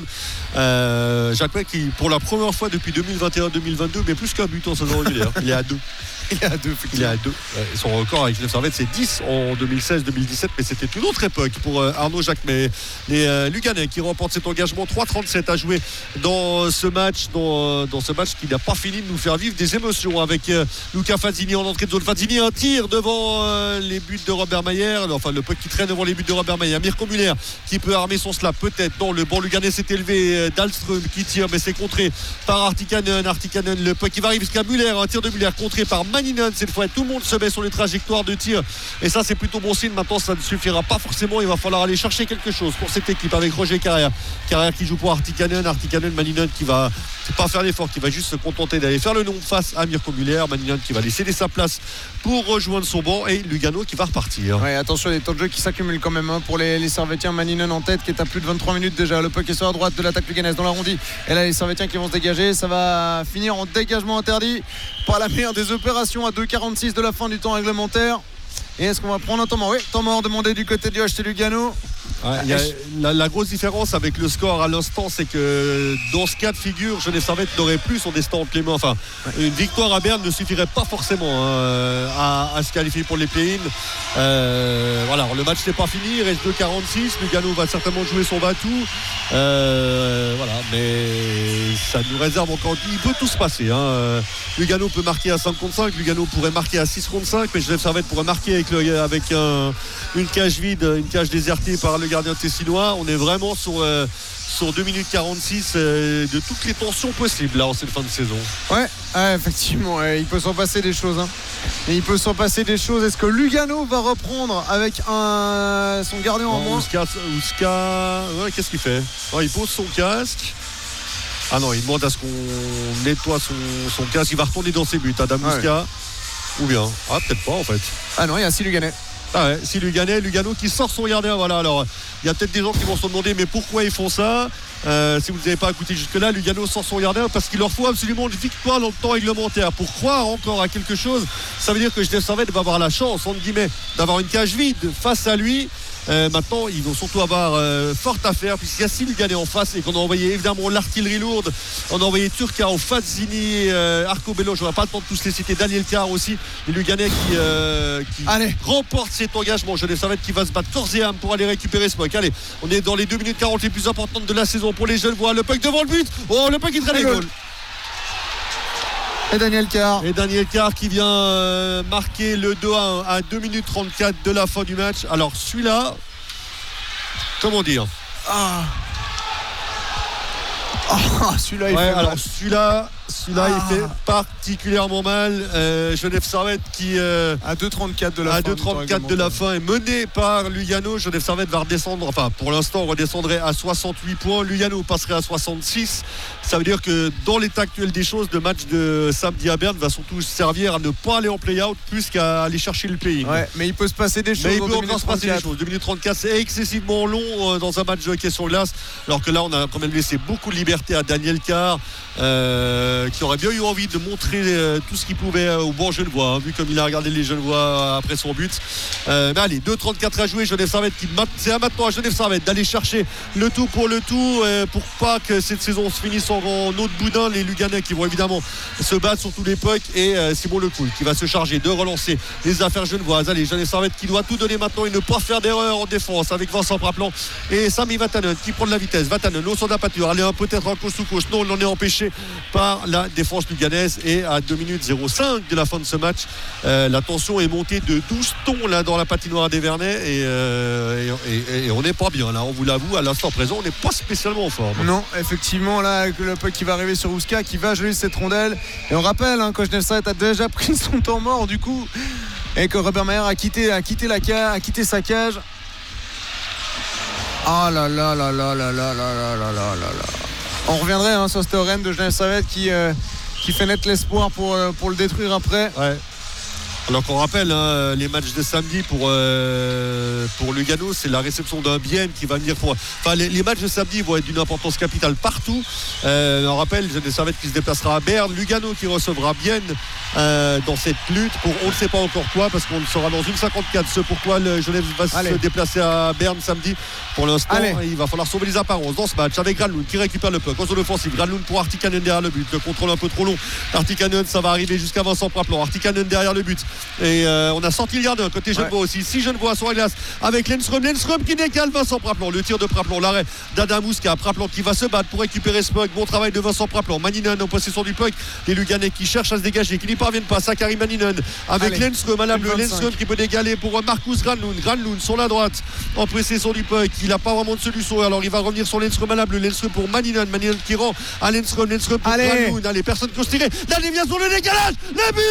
Euh, Jacquemet qui pour la première fois depuis deux mille vingt et un deux mille vingt-deux met plus qu'un but en saison régulière. Il est à deux. Il est à deux. Il est à deux. Son record avec Genève Servette c'est dix en deux mille seize deux mille dix-sept, mais c'était une autre époque pour Arnaud Jacquemet. Les euh, Luganais qui remportent cet engagement, trois trente-sept à jouer dans ce match, dans, dans ce match qui n'a pas fini de nous faire vivre des émotions avec euh, Luca Fazzini en entrée de zone. Fazzini un tir devant euh, les buts de Robert Mayer, enfin le puck qui traîne devant les buts de Robert Mayer. Mirko Muller qui peut armer son slap peut-être. Non, le banc Luganais s'est élevé. euh, Dahlström qui tire, mais c'est contré par Artikanen. Artikanen, le puck qui va arriver jusqu'à Muller, un tir de Muller contré par Maninen. Cette fois tout le monde se met sur les trajectoires de tir et ça c'est plutôt bon signe. Maintenant ça ne suffira pas forcément, il va falloir aller chercher quelque chose pour cette équipe avec Roger Carrière Carrière qui joue pour Artikanen, Artikanen, Maninen qui va pas faire l'effort, qui va juste se contenter d'aller faire le nom face à Mirko Muller. Maninen qui va laisser sa place pour rejoindre son banc et Lugano qui va repartir. Ouais, attention, les temps de jeu qui s'accumulent quand même hein, pour les, les Servettiens. Maninen en tête qui est à plus de vingt-trois minutes déjà. Le puck est sur la droite de l'attaque luganaise dans l'arrondi. Et là les Servettiens qui vont se dégager. Ça va finir en dégagement interdit par la meilleure des opérations à deux quarante-six de la fin du temps réglementaire. Et est-ce qu'on va prendre un temps mort? Oui, temps mort demandé du côté du H C Lugano. Ouais, y a, la, la grosse différence avec le score à l'instant, c'est que dans ce cas de figure, Genève Servette n'aurait plus son destin entre les mains. Enfin, une victoire à Berne ne suffirait pas forcément hein, à, à se qualifier pour les play-in. Euh, voilà, le match n'est pas fini, il reste deux quarante-six. Lugano va certainement jouer son va-tout. Euh, voilà, mais ça nous réserve encore. Il peut tout se passer. Hein. Lugano peut marquer à cinq contre cinq, Lugano pourrait marquer à six contre cinq, mais Genève Servette pourrait marquer avec, le, avec un, une cage vide, une cage désertée par le gardien tessinois. On est vraiment sur, euh, sur deux minutes quarante-six euh, de toutes les tensions possibles là en cette fin de saison. Ouais, ouais effectivement, ouais, il peut s'en passer des choses. Hein. Et il peut s'en passer des choses. Est-ce que Lugano va reprendre avec un, son gardien non, en moins? Ouska, Ouska... Ouais, qu'est-ce qu'il fait? Non, il pose son casque. Ah non, il demande à ce qu'on nettoie son, son casque. Il va retourner dans ses buts. Adam ah Ouska. Ouais. Ou bien. Ah, peut-être pas en fait. Ah non, il y a six Luganais. Ah ouais, si Luganais, Lugano qui sort son gardien. Voilà, alors il y a peut-être des gens qui vont se demander mais pourquoi ils font ça. Euh, si vous n'avez pas écouté jusque-là, Lugano sort son gardien parce qu'il leur faut absolument une victoire dans le temps réglementaire. Pour croire encore à quelque chose, ça veut dire que Genève Servette va avoir la chance, entre guillemets, d'avoir une cage vide face à lui. Euh, maintenant, ils vont surtout avoir euh, fort à faire puisqu'il y a six Luganais en face et qu'on a envoyé évidemment l'artillerie lourde. On a envoyé Turcao, Fazzini, euh, Arcobello. Je n'aurai pas le temps de tous les citer. Daniel Carr aussi. Les Luganais qui, euh, qui remportent cet engagement. Genève Servette qui va se battre corps et âme pour aller récupérer ce puck. Allez, on est dans les deux minutes quarante les plus importantes de la saison pour les Genevois. Le puck devant le but. Oh, le puck qui traîne les goals. Et Daniel Carr. Et Daniel Carr qui vient euh, marquer le deux à un à deux minutes trente-quatre de la fin du match. Alors celui-là, comment dire Ah, ah celui-là il ouais, fait alors mal. celui-là celui-là ah. il fait particulièrement mal. euh, Genève Servette qui euh, à deux trente-quatre de la à fin deux trente-quatre de la fin est mené par Lugano. Genève Servette va redescendre, enfin pour l'instant on redescendrait à soixante-huit points, Lugano passerait à soixante-six. Ça veut dire que dans l'état actuel des choses, le match de samedi à Berne va surtout servir à ne pas aller en play-out plus qu'à aller chercher le play-in. Ouais, mais il peut se passer des choses. Mais il peut encore se passer des choses. deux minutes trente-quatre, c'est excessivement long euh, dans un match de hockey sur glace. Alors que là, on a quand même laissé beaucoup de liberté à Daniel Carr. Euh, euh, qui aurait bien eu envie de montrer euh, tout ce qu'il pouvait euh, au bon Genevois, hein, vu comme il a regardé les Genevois après son but. Euh, mais allez, deux trente-quatre à jouer. Genève Servette qui c'est à maintenant à Genève Servette d'aller chercher le tout pour le tout euh, pour pas que cette saison se finisse en, en autre boudin. Les Luganais qui vont évidemment se battre sur tous les pucks et euh, Simon Lecoul qui va se charger de relancer les affaires genevoises. Allez, Genève Servette qui doit tout donner maintenant et ne pas faire d'erreur en défense avec Vincent Praplan et Sami Vatanen qui prend de la vitesse. Vatanen au centre de la pâture, allez peut-être en course sous course. Non, il en est empêché par la défense luganaise et à deux minutes zéro cinq de la fin de ce match, euh, la tension est montée de douze tons là dans la patinoire des Vernets et, euh, et, et, et on n'est pas bien là, on vous l'avoue, à l'instant présent on n'est pas spécialement en forme. Non, effectivement, là avec le puck qui va arriver sur Ouska qui va geler cette rondelle et on rappelle hein, que Genève Servette a déjà pris son temps mort du coup et que Robert Mayer a quitté, a quitté la cage, a quitté sa cage. Ah là là là là là là là là là là là. On reviendrait hein, sur ce théorème de Genève Servette qui, euh, qui fait naître l'espoir pour, euh, pour le détruire après. Ouais. Alors qu'on rappelle hein, les matchs de samedi pour, euh, pour Lugano, c'est la réception d'un Bienne qui va venir pour. Enfin, les, les matchs de samedi vont être d'une importance capitale partout. Euh, on rappelle, Genève Servette qui se déplacera à Berne, Lugano qui recevra Bienne euh, dans cette lutte pour on ne sait pas encore quoi, parce qu'on sera dans une cinquante-quatre. Ce pourquoi le Genève va Allez. se déplacer à Berne samedi. Pour l'instant, Allez. il va falloir sauver les apparences dans ce match avec Granlund qui récupère le puck en zone offensive. Granlund pour Artikanen derrière le but. Le contrôle un peu trop long. Artikanen, ça va arriver jusqu'à Vincent Praplan. Artikanen derrière le but. Et euh, on a sorti le gardien côté Genevois ouais. aussi. Si Genevois sur la glace avec Lennström. Lennström qui décale Vincent Praplan. Le tir de Praplan, l'arrêt d'Adamouska. Praplan qui va se battre pour récupérer ce puck. Bon travail de Vincent Praplan. Maninen en possession du puck. Les Luganais qui cherchent à se dégager, qui n'y parviennent pas. Sakari Maninen avec Lennström à la bleue. Lennström qui peut dégaler pour Marcus Granlund. Granlund sur la droite en possession du puck. Il n'a pas vraiment de solution. Alors il va revenir sur Lennström à la bleue. Lennström pour Maninen. Maninen qui rend à Lennström. Lennström pour Allez. Granlund. Allez, personne qui ose tirer. La déviation, le décalage. Le but.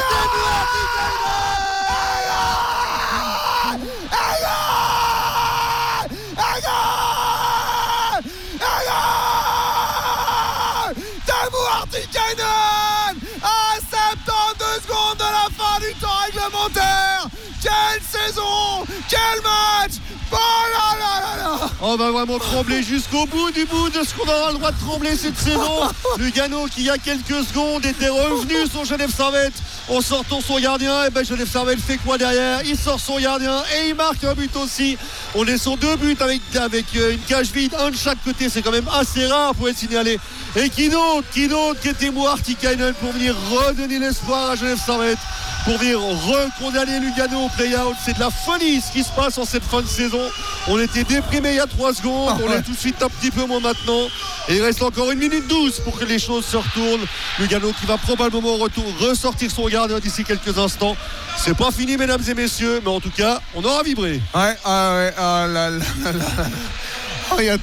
Artikainen à soixante-douze secondes de la fin du temps réglementaire. Quelle saison, quel match. Oh là là là là. On va vraiment trembler jusqu'au bout du bout de ce qu'on aura le droit de trembler cette saison. Lugano qui il y a quelques secondes était revenu sur Genève Servette en sortant son gardien. Et ben Genève Servette fait quoi derrière? Il sort son gardien et il marque un but aussi. On est sur deux buts avec, avec une cage vide, un de chaque côté. C'est quand même assez rare pour être signalé. Et qui d'autre, qui d'autre qu'était Artikainen pour venir redonner l'espoir à Genève Servette, pour venir recondamner Lugano au play-out. C'est de la folie ce qui se passe en cette fin de saison. On était déprimé il y a trois secondes, on est tout de suite un petit peu moins maintenant. Et il reste encore une minute douze pour que les choses se retournent. Lugano qui va probablement retour, ressortir son gardien d'ici quelques instants. C'est pas fini mesdames et messieurs, mais en tout cas on aura vibré. Ouais, ah ouais, ah là là là là. Oh, il y a...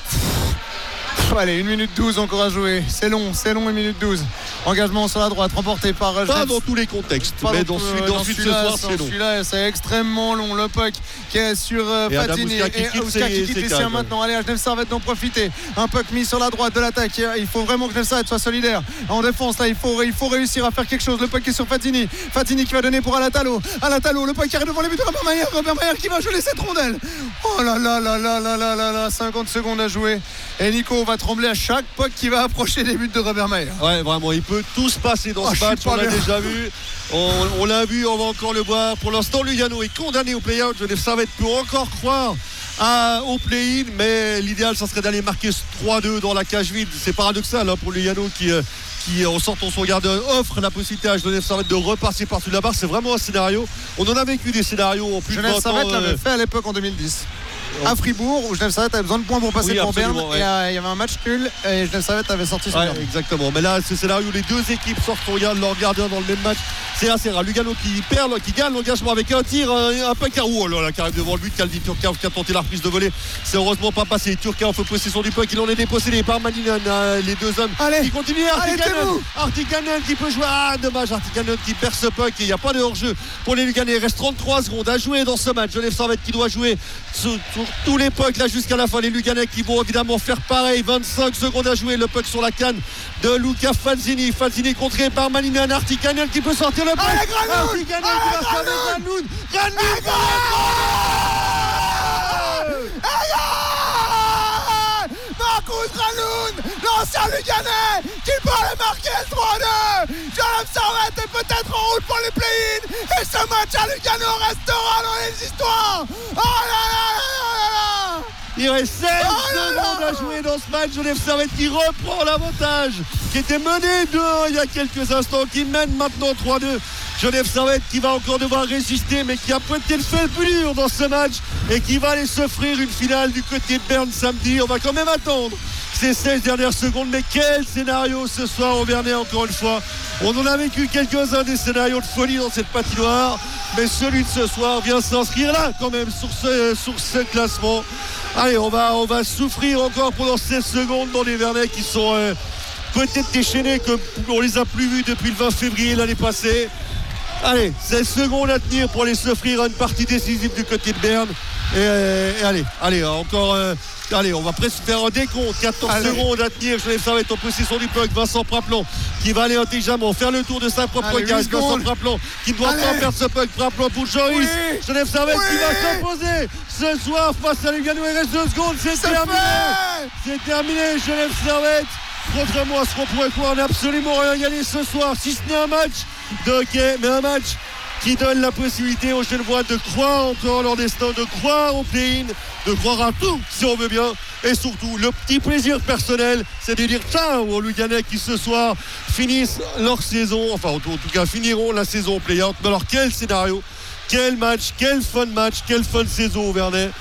Allez, une minute douze encore à jouer. C'est long, c'est long, une minute douze. Engagement sur la droite, remporté par Pas Genève. Dans tous les contextes, Pas mais dans, dans, celui, dans, dans celui de ce soir, c'est long. Celui-là, c'est extrêmement long. Le puck qui est sur euh, Fatini et Ouska qui quitte les siens maintenant. Allez, Genève Servette d'en profiter. Un puck mis sur la droite de l'attaque. Il faut vraiment que Genève Servette soit solidaire. En défense, là, il faut, il faut réussir à faire quelque chose. Le puck est sur Fatini. Fatini qui va donner pour Alatalo. Alatalo, le puck qui arrive devant les buts de Robert Mayer. Robert Mayer qui va geler cette rondelle. Oh là là là là là là là là. cinquante secondes à jouer. Et Nico va trembler à chaque puck qui va approcher des buts de Robert Mayer. Ouais, vraiment, il peut tout se passer dans oh, ce match. On l'a déjà vu. On, on l'a vu, on va encore le voir. Pour l'instant, Lugano est condamné au play-out. Genève Servette peut encore croire à, au play-in, mais l'idéal, ça serait d'aller marquer trois deux dans la cage vide. C'est paradoxal hein, pour Lugano qui. Euh, qui en sortant son gardien offre la possibilité à Genève Servette de repasser par-dessus la barre. C'est vraiment un scénario. On en a vécu des scénarios en plus Genève de vingt ans. Genève Servette l'avait fait à l'époque en deux mille dix. À Fribourg où Genève Servette avait besoin de points pour passer oui, pour Berne ouais. Et euh, il y avait un match nul et Genève Servette avait sorti son ouais, exactement, mais là ce scénario où les deux équipes sortent leur gardien dans le même match, c'est assez rare. Lugano qui perd, qui gagne l'engagement avec un tir, un, un peu carreau, oh là là, qui arrive devant le but. Kaldi Turka qui a tenté la reprise de volée, c'est heureusement pas passé. Turka en fait possession du puck, il en est dépossédé par Maninen, euh, les deux hommes allez, qui continuent. Artikanen, Artikanen qui peut jouer, ah dommage, Artikanen qui perd ce puck et il n'y a pas de hors-jeu pour les Luganais. Il reste trente-trois secondes à jouer dans ce match. Genève Servette qui doit jouer sur, sur tous les pucks là jusqu'à la fin. Les Luganais qui vont évidemment faire pareil. vingt-cinq secondes à jouer. Le puck sur la canne de Luca Falzini. Falzini contré par Maninen. Artikanen qui peut sortir le puck. Artikanen qui va se faire Granlund. Granlund pour le Marcus Granlund, c'est un Luganais qui peut aller marquer le trois deux. Genève Servette est peut-être en route pour les play-in. Et ce match à Lugano restera dans les histoires. Oh là là là là là. Il reste seize oh secondes à jouer dans ce match. Genève Servette qui reprend l'avantage, qui était mené deux un il y a quelques instants, qui mène maintenant trois deux. Genève Servette qui va encore devoir résister, mais qui a pointé le fait le plus dur dans ce match et qui va aller s'offrir une finale du côté de Berne samedi. On va quand même attendre ces seize dernières secondes, mais quel scénario ce soir au Vernet, encore une fois. On en a vécu quelques-uns des scénarios de folie dans cette patinoire, mais celui de ce soir vient s'inscrire là quand même sur ce, sur ce classement. Allez, on va, on va souffrir encore pendant seize secondes dans les Vernets qui sont euh, peut-être déchaînés comme on les a plus vus depuis le vingt février l'année passée. Allez, seize secondes à tenir pour aller s'offrir une partie décisive du côté de Berne. Et, euh, et allez, allez, encore. Euh, allez, on va presque faire un décompte. quatorze allez. secondes à tenir. Genève Servette en possession du puck. Vincent Praplon qui va aller intelligemment faire le tour de sa propre cage. Vincent Praplon qui ne doit allez. pas perdre ce puck. Praplon pour Joris. Oui. Genève Servette oui. qui va s'imposer ce soir face à Lugano. Il reste deux secondes. C'est, c'est terminé. Fait. C'est terminé. Genève Servette. Contrairement à ce qu'on pourrait croire, on n'a absolument rien gagné ce soir, si ce n'est un match de hockey, mais un match qui donne la possibilité aux Genevois de croire encore leur destin, de croire au play-in, de croire à tout, si on veut bien. Et surtout, le petit plaisir personnel, c'est de dire ciao aux Luganais qui ce soir finissent leur saison, enfin en tout cas finiront la saison au play-out. Mais alors quel scénario, quel match, quel fun match, quelle fun saison au Vernet.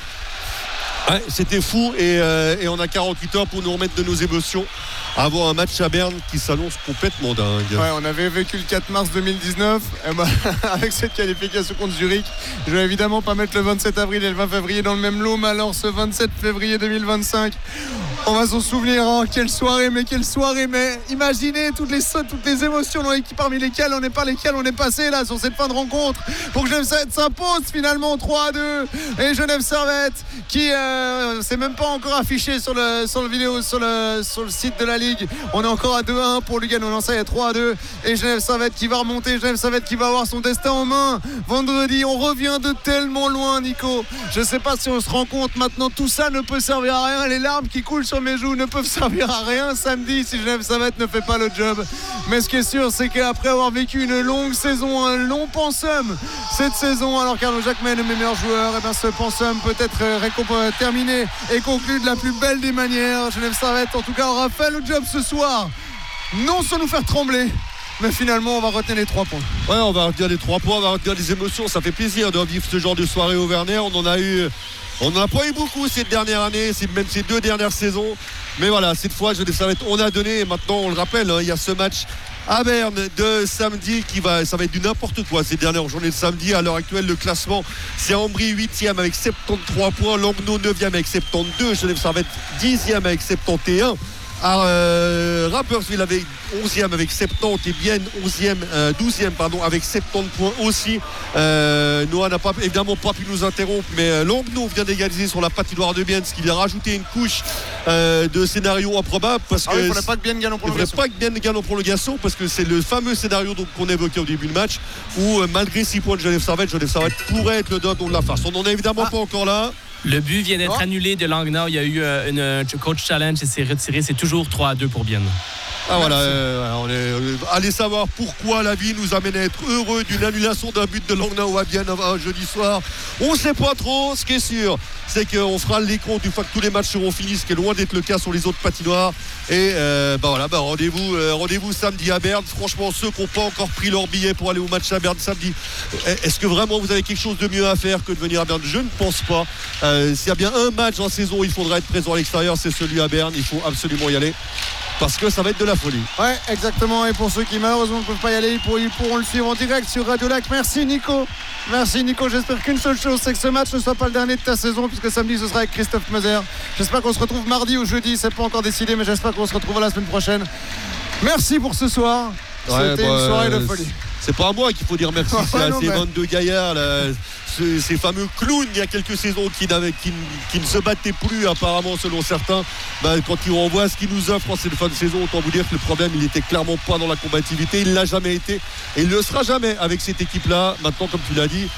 Ouais, c'était fou et, euh, et on a quarante-huit heures pour nous remettre de nos émotions avant un match à Berne qui s'annonce complètement dingue. Ouais, on avait vécu le quatre mars deux mille dix-neuf et bah, avec cette qualification contre Zurich. Je vais évidemment pas mettre le vingt-sept avril et le vingt février dans le même lot, mais alors ce vingt-sept février deux mille vingt-cinq, on va s'en souvenir. Hein. Quelle soirée, mais quelle soirée, mais imaginez toutes les toutes les émotions parmi lesquelles on n'est pas lesquelles on est passé là sur cette fin de rencontre pour que Genève Servette s'impose finalement trois à deux et Genève Servette qui euh, c'est même pas encore affiché sur le sur le vidéo sur le sur le site de la Ligue. On est encore à deux à un pour Lugano. Non, ça y est, trois à deux et Genève Servette qui va remonter, Genève Servette qui va avoir son destin en main vendredi. On revient de tellement loin, Nico. Je sais pas si on se rend compte maintenant, tout ça ne peut servir à rien. Les larmes qui coulent sur mes joues ne peuvent servir à rien samedi si Genève Servette ne fait pas le job. Mais ce qui est sûr, c'est qu'après avoir vécu une longue saison, un long pensum cette saison, alors qu'Arnaud Jacquemin est le meilleur joueur, et bien ce pensum peut être récomp- terminé et conclu de la plus belle des manières. Genève Servette en tout cas aura fait le job ce soir, non sans nous faire trembler, mais finalement on va retenir les trois points. Ouais, on va retenir les trois points, on va retenir les émotions. Ça fait plaisir de vivre ce genre de soirée au Vernet. On en a eu, on n'en a pas eu beaucoup cette dernière année, même ces deux dernières saisons. Mais voilà, cette fois, Genève Servette, on a donné. Et maintenant, on le rappelle, hein, il y a ce match à Berne de samedi qui va, ça va être du n'importe quoi ces dernières journées de samedi. À l'heure actuelle, le classement, c'est Ambry huitième avec soixante-treize points, Langnau neuvième avec soixante-douze, Genève Servette dixième avec soixante et un. À euh, Rapperswil avec onzième avec soixante-dix et Bienne onzième, euh, douzième pardon, avec soixante-dix points aussi. euh, Noah n'a pas, évidemment pas pu nous interrompre, mais euh, Langnau vient d'égaliser sur la patinoire de Bienne, ce qui vient rajouter une couche euh, de scénario improbable parce ah que oui, il ne faudrait pas que Bienne gagne en prolongation. Il ne faudrait pas que Bienne gagne en prolongation parce que c'est le fameux scénario donc, qu'on évoquait au début du match où euh, malgré six points de Genève Servette, Genève Servette pourrait être le dindon de la farce. On n'en est évidemment ah. pas encore là. Le but vient d'être oh. annulé de Langnau. Il y a eu euh, une euh, coach challenge et c'est retiré. C'est toujours trois à deux pour Bienne. Ah voilà, euh, on est, euh, allez savoir pourquoi la vie nous amène à être heureux d'une annulation d'un but de Langnau à Bienne un jeudi soir. On ne sait pas trop. Ce qui est sûr, c'est qu'on fera les comptes une fois que tous les matchs seront finis, ce qui est loin d'être le cas sur les autres patinoires. Et euh, bah voilà, bah rendez-vous, euh, rendez-vous samedi à Berne. Franchement, ceux qui n'ont pas encore pris leur billet pour aller au match à Berne samedi, est-ce que vraiment vous avez quelque chose de mieux à faire que de venir à Berne? Je ne pense pas. Euh, s'il y a bien un match en saison où il faudra être présent à l'extérieur, c'est celui à Berne. Il faut absolument y aller. Parce que ça va être de la folie. Ouais, exactement. Et pour ceux qui malheureusement ne peuvent pas y aller, ils pourront, ils pourront le suivre en direct sur Radio Lac. Merci Nico. Merci Nico. J'espère qu'une seule chose, c'est que ce match ne soit pas le dernier de ta saison, puisque samedi ce sera avec Christophe Meuser. J'espère qu'on se retrouve mardi ou jeudi. C'est pas encore décidé, mais j'espère qu'on se retrouvera la semaine prochaine. Merci pour ce soir. Ouais, C'était bah, une soirée de folie. C'est pas à moi qu'il faut dire merci. C'est à ces vingt-deux gaillards, là, ces, ces fameux clowns il y a quelques saisons qui, qui, qui ne se battaient plus apparemment selon certains. Bah, quand on voit ce qu'ils nous offrent en cette fin de saison, autant vous dire que le problème il n'était clairement pas dans la combativité. Il ne l'a jamais été et il ne le sera jamais avec cette équipe-là. Maintenant, comme tu l'as dit,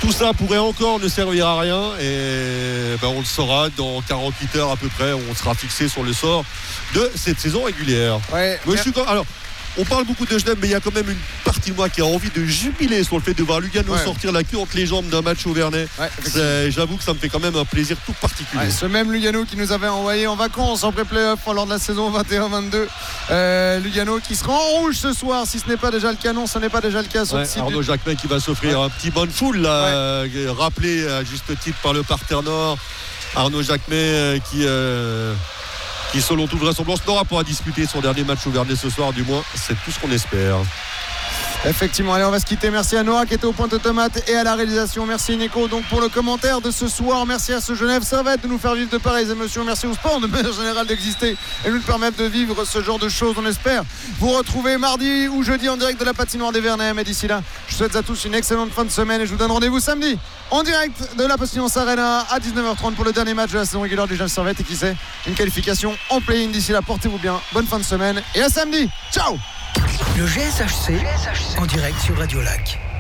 tout ça pourrait encore ne servir à rien et ben, on le saura dans quarante-huit heures à peu près. On sera fixé sur le sort de cette saison régulière. Ouais, Moi, je suis quand... Alors, on parle beaucoup de Genève, mais il y a quand même une partie de moi qui a envie de jubiler sur le fait de voir Lugano ouais. sortir la queue entre les jambes d'un match auvernais. Ouais, j'avoue que ça me fait quand même un plaisir tout particulier. Ouais, ce même Lugano qui nous avait envoyé en vacances en pré-playoff lors de la saison vingt et un vingt-deux. Euh, Lugano qui sera en rouge ce soir, si ce n'est pas déjà le canon, ce n'est pas déjà le cas sur ouais, le site. Arnaud du... Jacquemin qui va s'offrir ouais. un petit bon de foule, là, ouais. euh, rappelé à juste titre par le parterre nord. Arnaud Jacquemin euh, qui. Euh... qui selon toute vraisemblance n'aura pas à disputer son dernier match auvergnat ce soir, du moins c'est tout ce qu'on espère. Effectivement, allez, on va se quitter. Merci à Noah qui était au point de tomate et à la réalisation. Merci Nico donc pour le commentaire de ce soir. Merci à ce Genève Servette de nous faire vivre de pareilles émotions. Merci au sport de manière générale d'exister et de nous permettre de vivre ce genre de choses. On espère vous retrouver mardi ou jeudi en direct de la patinoire des Vernets. Mais d'ici là, je souhaite à tous une excellente fin de semaine et je vous donne rendez-vous samedi en direct de la Postillon Arena à dix-neuf heures trente pour le dernier match de la saison régulière du Genève Servette et qui sait, une qualification en play-in. D'ici là, portez-vous bien. Bonne fin de semaine et à samedi. Ciao. Le G S H C en direct sur Radio Lac.